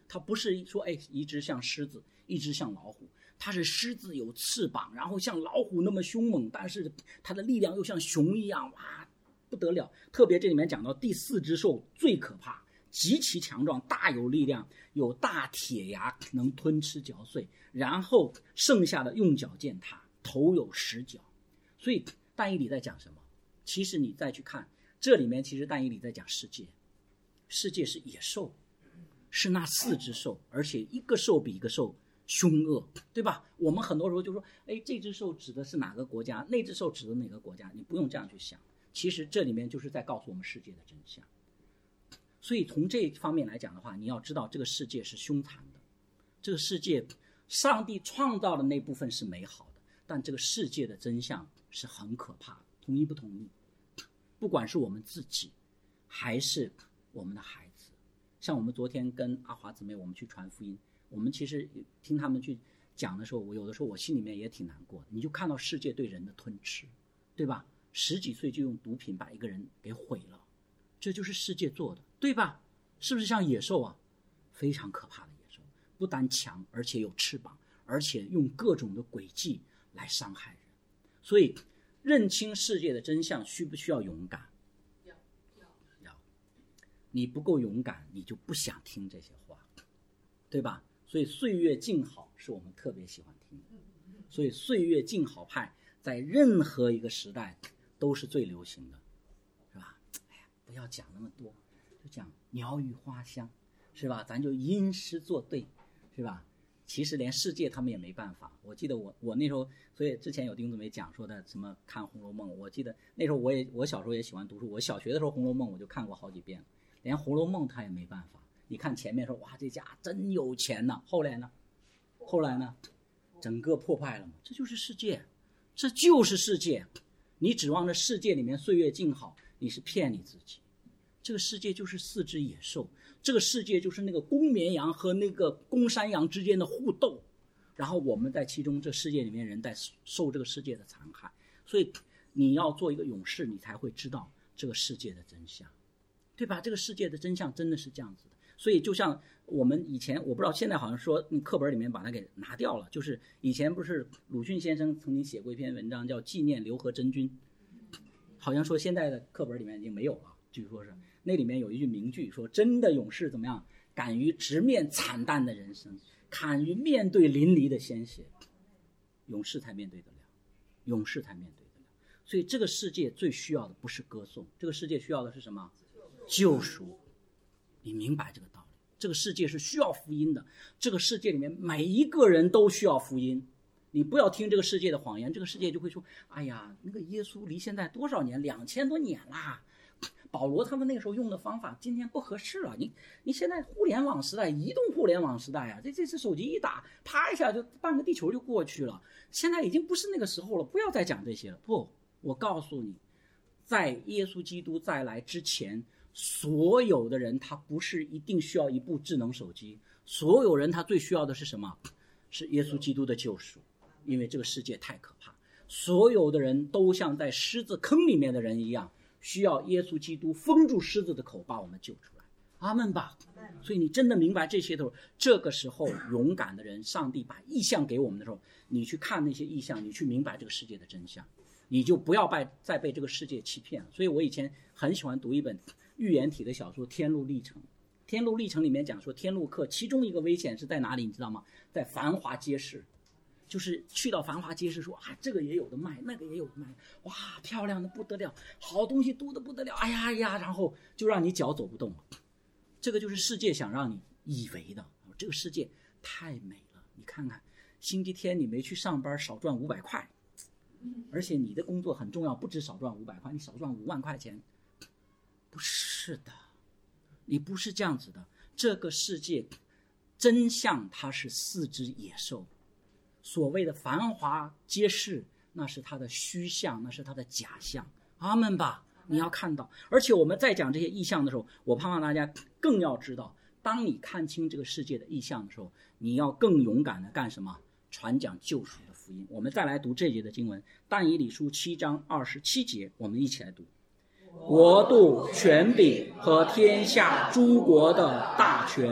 它不是说哎一只像狮子，一只像老虎，它是狮子有翅膀，然后像老虎那么凶猛，但是它的力量又像熊一样，哇，不得了。特别这里面讲到第四只兽最可怕，极其强壮，大有力量，有大铁牙，能吞吃嚼碎，然后剩下的用脚践踏，头有十角。所以但以理在讲什么？其实你再去看这里面，其实但以理在讲世界，世界是野兽，是那四只兽，而且一个兽比一个兽凶恶，对吧？我们很多时候就说，哎，这只兽指的是哪个国家，那只兽指的哪个国家，你不用这样去想，其实这里面就是在告诉我们世界的真相。所以从这方面来讲的话，你要知道这个世界是凶残的，这个世界上帝创造的那部分是美好的，但这个世界的真相是很可怕的。同意不同意？不管是我们自己还是我们的孩子，像我们昨天跟阿华姊妹我们去传福音，我们其实听他们去讲的时候，我有的时候我心里面也挺难过的。你就看到世界对人的吞吃，对吧？十几岁就用毒品把一个人给毁了，这就是世界做的，对吧？是不是像野兽啊？非常可怕的野兽，不但强，而且有翅膀，而且用各种的诡计来伤害人。所以认清世界的真相需不需要勇敢？ 要要要。你不够勇敢，你就不想听这些话，对吧？所以岁月静好是我们特别喜欢听的，所以岁月静好派在任何一个时代都是最流行的，是吧？哎呀，不要讲那么多，就讲鸟语花香，是吧？咱就吟诗作对，是吧？其实连世界他们也没办法。我记得我我那时候，所以之前有弟兄姊妹讲说的什么看《红楼梦》，我记得那时候我也我小时候也喜欢读书，我小学的时候《红楼梦》我就看过好几遍了，连《红楼梦》他也没办法。你看前面说哇这家真有钱呢，后来呢？后来呢？整个破坏了嘛。这就是世界，这就是世界。你指望着世界里面岁月静好，你是骗你自己。这个世界就是四只野兽，这个世界就是那个公绵羊和那个公山羊之间的互斗，然后我们在其中，这世界里面人在受这个世界的残害。所以你要做一个勇士，你才会知道这个世界的真相，对吧？这个世界的真相真的是这样子的。所以就像我们以前，我不知道现在好像说课本里面把它给拿掉了，就是以前不是鲁迅先生曾经写过一篇文章叫《纪念刘和珍君》，好像说现在的课本里面已经没有了，据说是那里面有一句名句说，真的勇士怎么样？敢于直面惨淡的人生，敢于面对淋漓的鲜血，勇士才面对得了，勇士才面对得了。所以这个世界最需要的不是歌颂，这个世界需要的是什么？救赎。你明白这个道理？这个世界是需要福音的，这个世界里面每一个人都需要福音。你不要听这个世界的谎言，这个世界就会说，哎呀，那个耶稣离现在多少年？两千多年啦。保罗他们那个时候用的方法今天不合适了，你你现在互联网时代，移动互联网时代啊，这这次手机一打，啪一下就半个地球就过去了，现在已经不是那个时候了，不要再讲这些了。不，我告诉你，在耶稣基督再来之前，所有的人他不是一定需要一部智能手机，所有人他最需要的是什么？是耶稣基督的救赎，因为这个世界太可怕，所有的人都像在狮子坑里面的人一样，需要耶稣基督封住狮子的口，把我们救出来。阿们吧。所以你真的明白这些的时候，这个时候勇敢的人，上帝把意象给我们的时候，你去看那些意象，你去明白这个世界的真相，你就不要被再被这个世界欺骗了。所以我以前很喜欢读一本寓言体的小说《天路历程》。天路历程里面讲说，天路客其中一个危险是在哪里你知道吗？在繁华街市，就是去到繁华街市说啊，这个也有的卖，那个也有的卖，哇，漂亮的不得了，好东西多的不得了，哎呀哎呀，然后就让你脚走不动了。这个就是世界想让你以为的，这个世界太美了。你看看，星期天你没去上班，少赚五百块，而且你的工作很重要，不止少赚五百块，你少赚五万块钱。不是的，你不是这样子的。这个世界真相它是四只野兽，所谓的繁华街市，那是它的虚像，那是它的假象。阿们吧，你要看到。而且我们在讲这些意象的时候，我盼望大家更要知道，当你看清这个世界的意象的时候，你要更勇敢的干什么？传讲救赎的福音。我们再来读这节的经文，但以理书七章二十七节，我们一起来读。国度、权柄和天下诸国的大权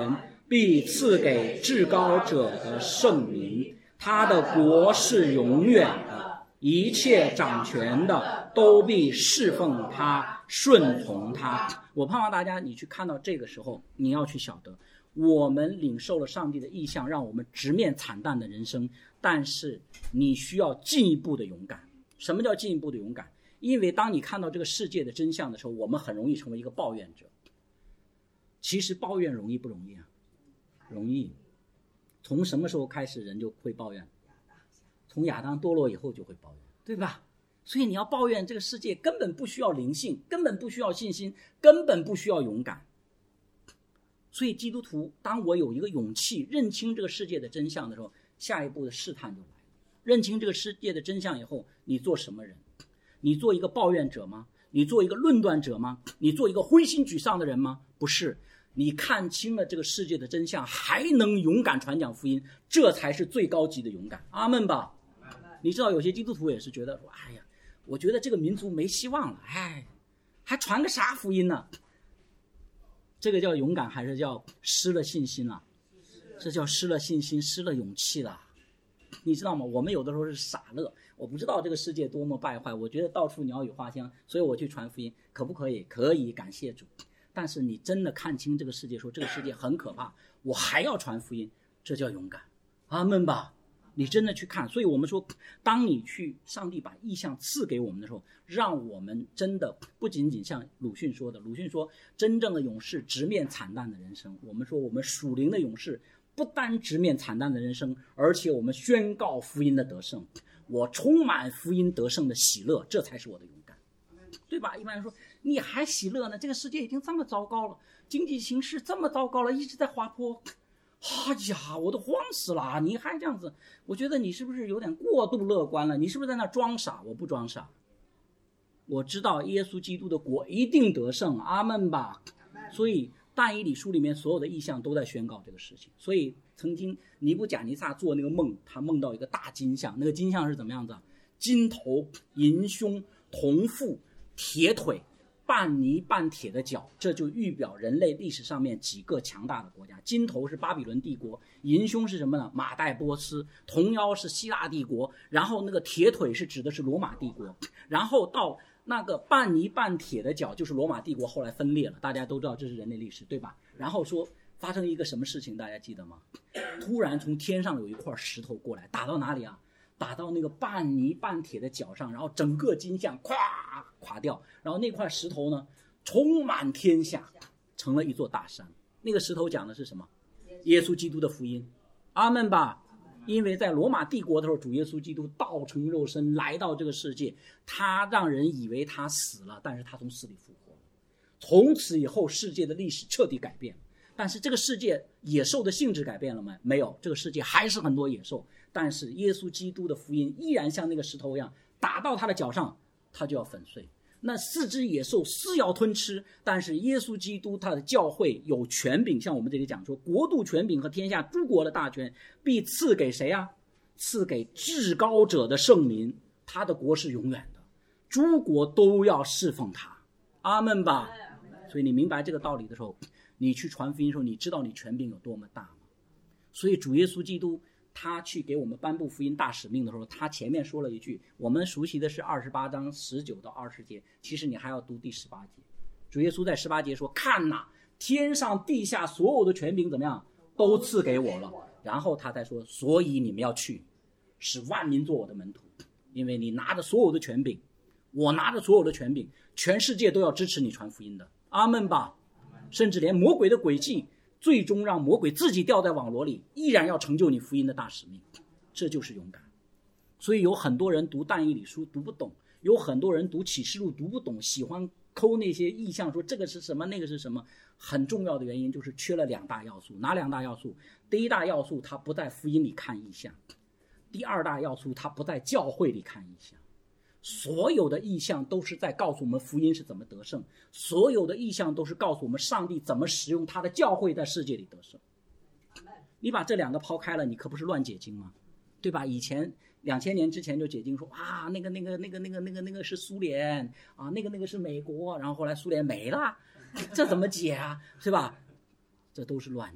必赐给至高者的圣民，他的国是永远的，一切掌权的都必侍奉他，顺从他。我盼望大家你去看到这个时候，你要去晓得，我们领受了上帝的意象，让我们直面惨淡的人生，但是你需要进一步的勇敢。什么叫进一步的勇敢？因为当你看到这个世界的真相的时候，我们很容易成为一个抱怨者。其实抱怨容易不容易啊？容易。从什么时候开始人就会抱怨？从亚当堕落以后就会抱怨，对吧？所以你要抱怨这个世界根本不需要灵性，根本不需要信心，根本不需要勇敢。所以基督徒，当我有一个勇气认清这个世界的真相的时候，下一步的试探就来了。认清这个世界的真相以后，你做什么人？你做一个抱怨者吗？你做一个论断者吗？你做一个灰心沮丧的人吗？不是，你看清了这个世界的真相，还能勇敢传讲福音，这才是最高级的勇敢。阿们吧。你知道有些基督徒也是觉得，哎呀，我觉得这个民族没希望了，哎，还传个啥福音呢？这个叫勇敢还是叫失了信心了？这叫失了信心，失了勇气了。你知道吗？我们有的时候是傻乐，我不知道这个世界多么败坏，我觉得到处鸟语花香，所以我去传福音，可不可以？可以，感谢主。但是你真的看清这个世界，说这个世界很可怕，我还要传福音，这叫勇敢。阿们吧。你真的去看，所以我们说，当你去上帝把意象赐给我们的时候，让我们真的不仅仅像鲁迅说的，鲁迅说真正的勇士直面惨淡的人生，我们说我们属灵的勇士不单直面惨淡的人生，而且我们宣告福音的得胜，我充满福音得胜的喜乐，这才是我的勇敢，对吧？一般人说你还喜乐呢？这个世界已经这么糟糕了，经济形势这么糟糕了，一直在滑坡，哎呀，我都慌死了！你还这样子，我觉得你是不是有点过度乐观了？你是不是在那装傻？我不装傻，我知道耶稣基督的国一定得胜，阿们吧。所以但以理书里面所有的意象都在宣告这个事情。所以曾经尼布甲尼撒做那个梦，他梦到一个大金像，那个金像是怎么样子？金头、银胸、铜腹、铁腿，半泥半铁的脚，这就预表人类历史上面几个强大的国家。金头是巴比伦帝国，银胸是什么呢？马代波斯，铜腰是希腊帝国，然后那个铁腿是指的是罗马帝国，然后到那个半泥半铁的脚就是罗马帝国后来分裂了，大家都知道这是人类历史，对吧？然后说发生一个什么事情，大家记得吗？突然从天上有一块石头过来，打到哪里啊？打到那个半泥半铁的脚上，然后整个金像咵垮掉，然后那块石头呢充满天下，成了一座大山。那个石头讲的是什么？耶稣基督的福音，阿们吧。因为在罗马帝国的时候，主耶稣基督道成肉身来到这个世界，他让人以为他死了，但是他从死里复活了。从此以后世界的历史彻底改变了。但是这个世界野兽的性质改变了吗？没有，这个世界还是很多野兽，但是耶稣基督的福音依然像那个石头一样，打到他的脚上他就要粉碎。那四只野兽撕咬吞吃，但是耶稣基督他的教会有权柄，像我们这里讲说，国度权柄和天下诸国的大权必赐给谁啊？赐给至高者的圣民，他的国是永远的，诸国都要侍奉他，阿们吧。所以你明白这个道理的时候，你去传福音的时候，你知道你权柄有多么大吗？所以主耶稣基督他去给我们颁布福音大使命的时候，他前面说了一句，我们熟悉的是二十八章十九到二十节，其实你还要读第十八节。主耶稣在十八节说，看哪，天上地下所有的权柄怎么样，都赐给我了。然后他再说，所以你们要去，使万民做我的门徒，因为你拿着所有的权柄，我拿着所有的权柄，全世界都要支持你传福音的，阿们吧。甚至连魔鬼的诡计最终让魔鬼自己掉在网罗里，依然要成就你福音的大使命，这就是勇敢。所以有很多人读但以理书读不懂，有很多人读启示录读不懂，喜欢抠那些意象，说这个是什么那个是什么。很重要的原因就是缺了两大要素。哪两大要素？第一大要素，他不在福音里看意象；第二大要素，他不在教会里看意象。所有的意象都是在告诉我们福音是怎么得胜，所有的意象都是告诉我们上帝怎么使用他的教会在世界里得胜。你把这两个抛开了，你可不是乱解经吗？对吧？以前两千年之前就解经说啊，那个那个那个那个那个那个是苏联啊，那个那个是美国，然后后来苏联没了，这怎么解啊？是吧？这都是乱解。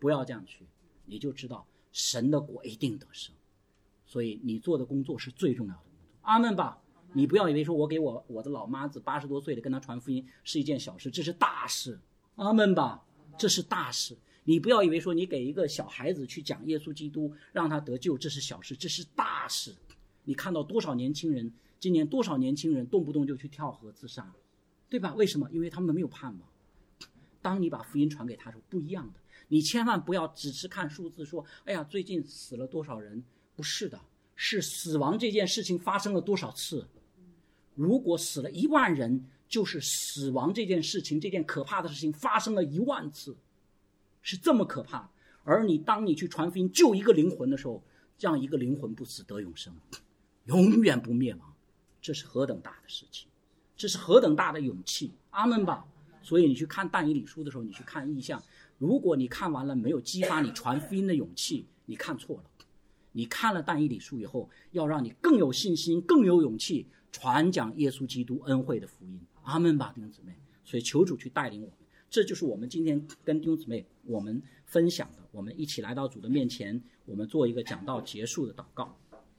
不要这样去，你就知道神的国一定得胜。所以你做的工作是最重要的工作，阿们吧。你不要以为说我给我我的老妈子八十多岁的跟她传福音是一件小事，这是大事，阿们吧，这是大事。你不要以为说你给一个小孩子去讲耶稣基督让他得救，这是小事，这是大事。你看到多少年轻人，今年多少年轻人动不动就去跳河自杀，对吧？为什么？因为他们没有盼望。当你把福音传给他的时候，不一样的。你千万不要只是看数字说，哎呀，最近死了多少人，不是的，是死亡这件事情发生了多少次。如果死了一万人，就是死亡这件事情，这件可怕的事情发生了一万次，是这么可怕。而你当你去传福音救一个灵魂的时候，让一个灵魂不死得永生，永远不灭亡，这是何等大的事情，这是何等大的勇气，阿们吧。所以你去看但以理书的时候，你去看异象，如果你看完了没有激发你传福音的勇气，你看错了。你看了但以理书以后，要让你更有信心，更有勇气传讲耶稣基督恩惠的福音，阿们吧，弟兄姊妹。所以求主去带领我们，这就是我们今天跟弟兄姊妹我们分享的，我们一起来到主的面前，我们做一个讲道结束的祷告。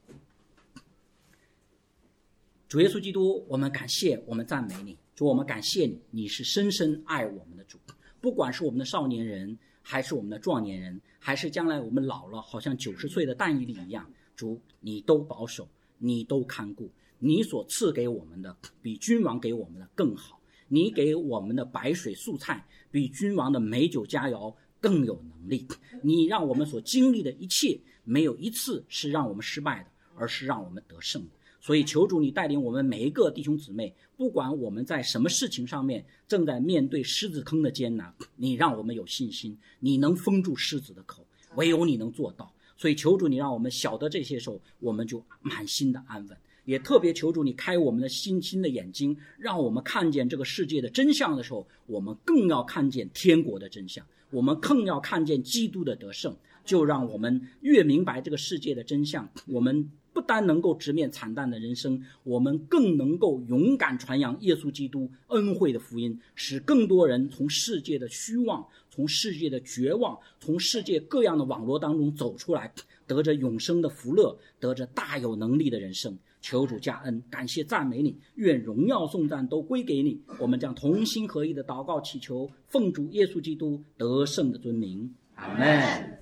主耶稣基督，我们感谢，我们赞美你，主，我们感谢你，你是深深爱我们的主，不管是我们的少年人，还是我们的壮年人，还是将来我们老了好像九十岁的但以理一样，主，你都保守，你都看顾，你所赐给我们的比君王给我们的更好，你给我们的白水素菜比君王的美酒佳肴更有能力，你让我们所经历的一切没有一次是让我们失败的，而是让我们得胜的。所以求主你带领我们每一个弟兄姊妹，不管我们在什么事情上面正在面对狮子坑的艰难，你让我们有信心，你能封住狮子的口，唯有你能做到。所以求主你让我们晓得这些时候，我们就满心的安稳。也特别求主你开我们的心心的眼睛，让我们看见这个世界的真相的时候，我们更要看见天国的真相，我们更要看见基督的得胜。就让我们越明白这个世界的真相，我们不单能够直面惨淡的人生，我们更能够勇敢传扬耶稣基督恩惠的福音，使更多人从世界的虚妄，从世界的绝望，从世界各样的网络当中走出来，得着永生的福乐，得着大有能力的人生。求主加恩，感谢赞美你，愿荣耀颂赞都归给你。我们将同心合意的祷告祈求，奉主耶稣基督得胜的尊名，阿们。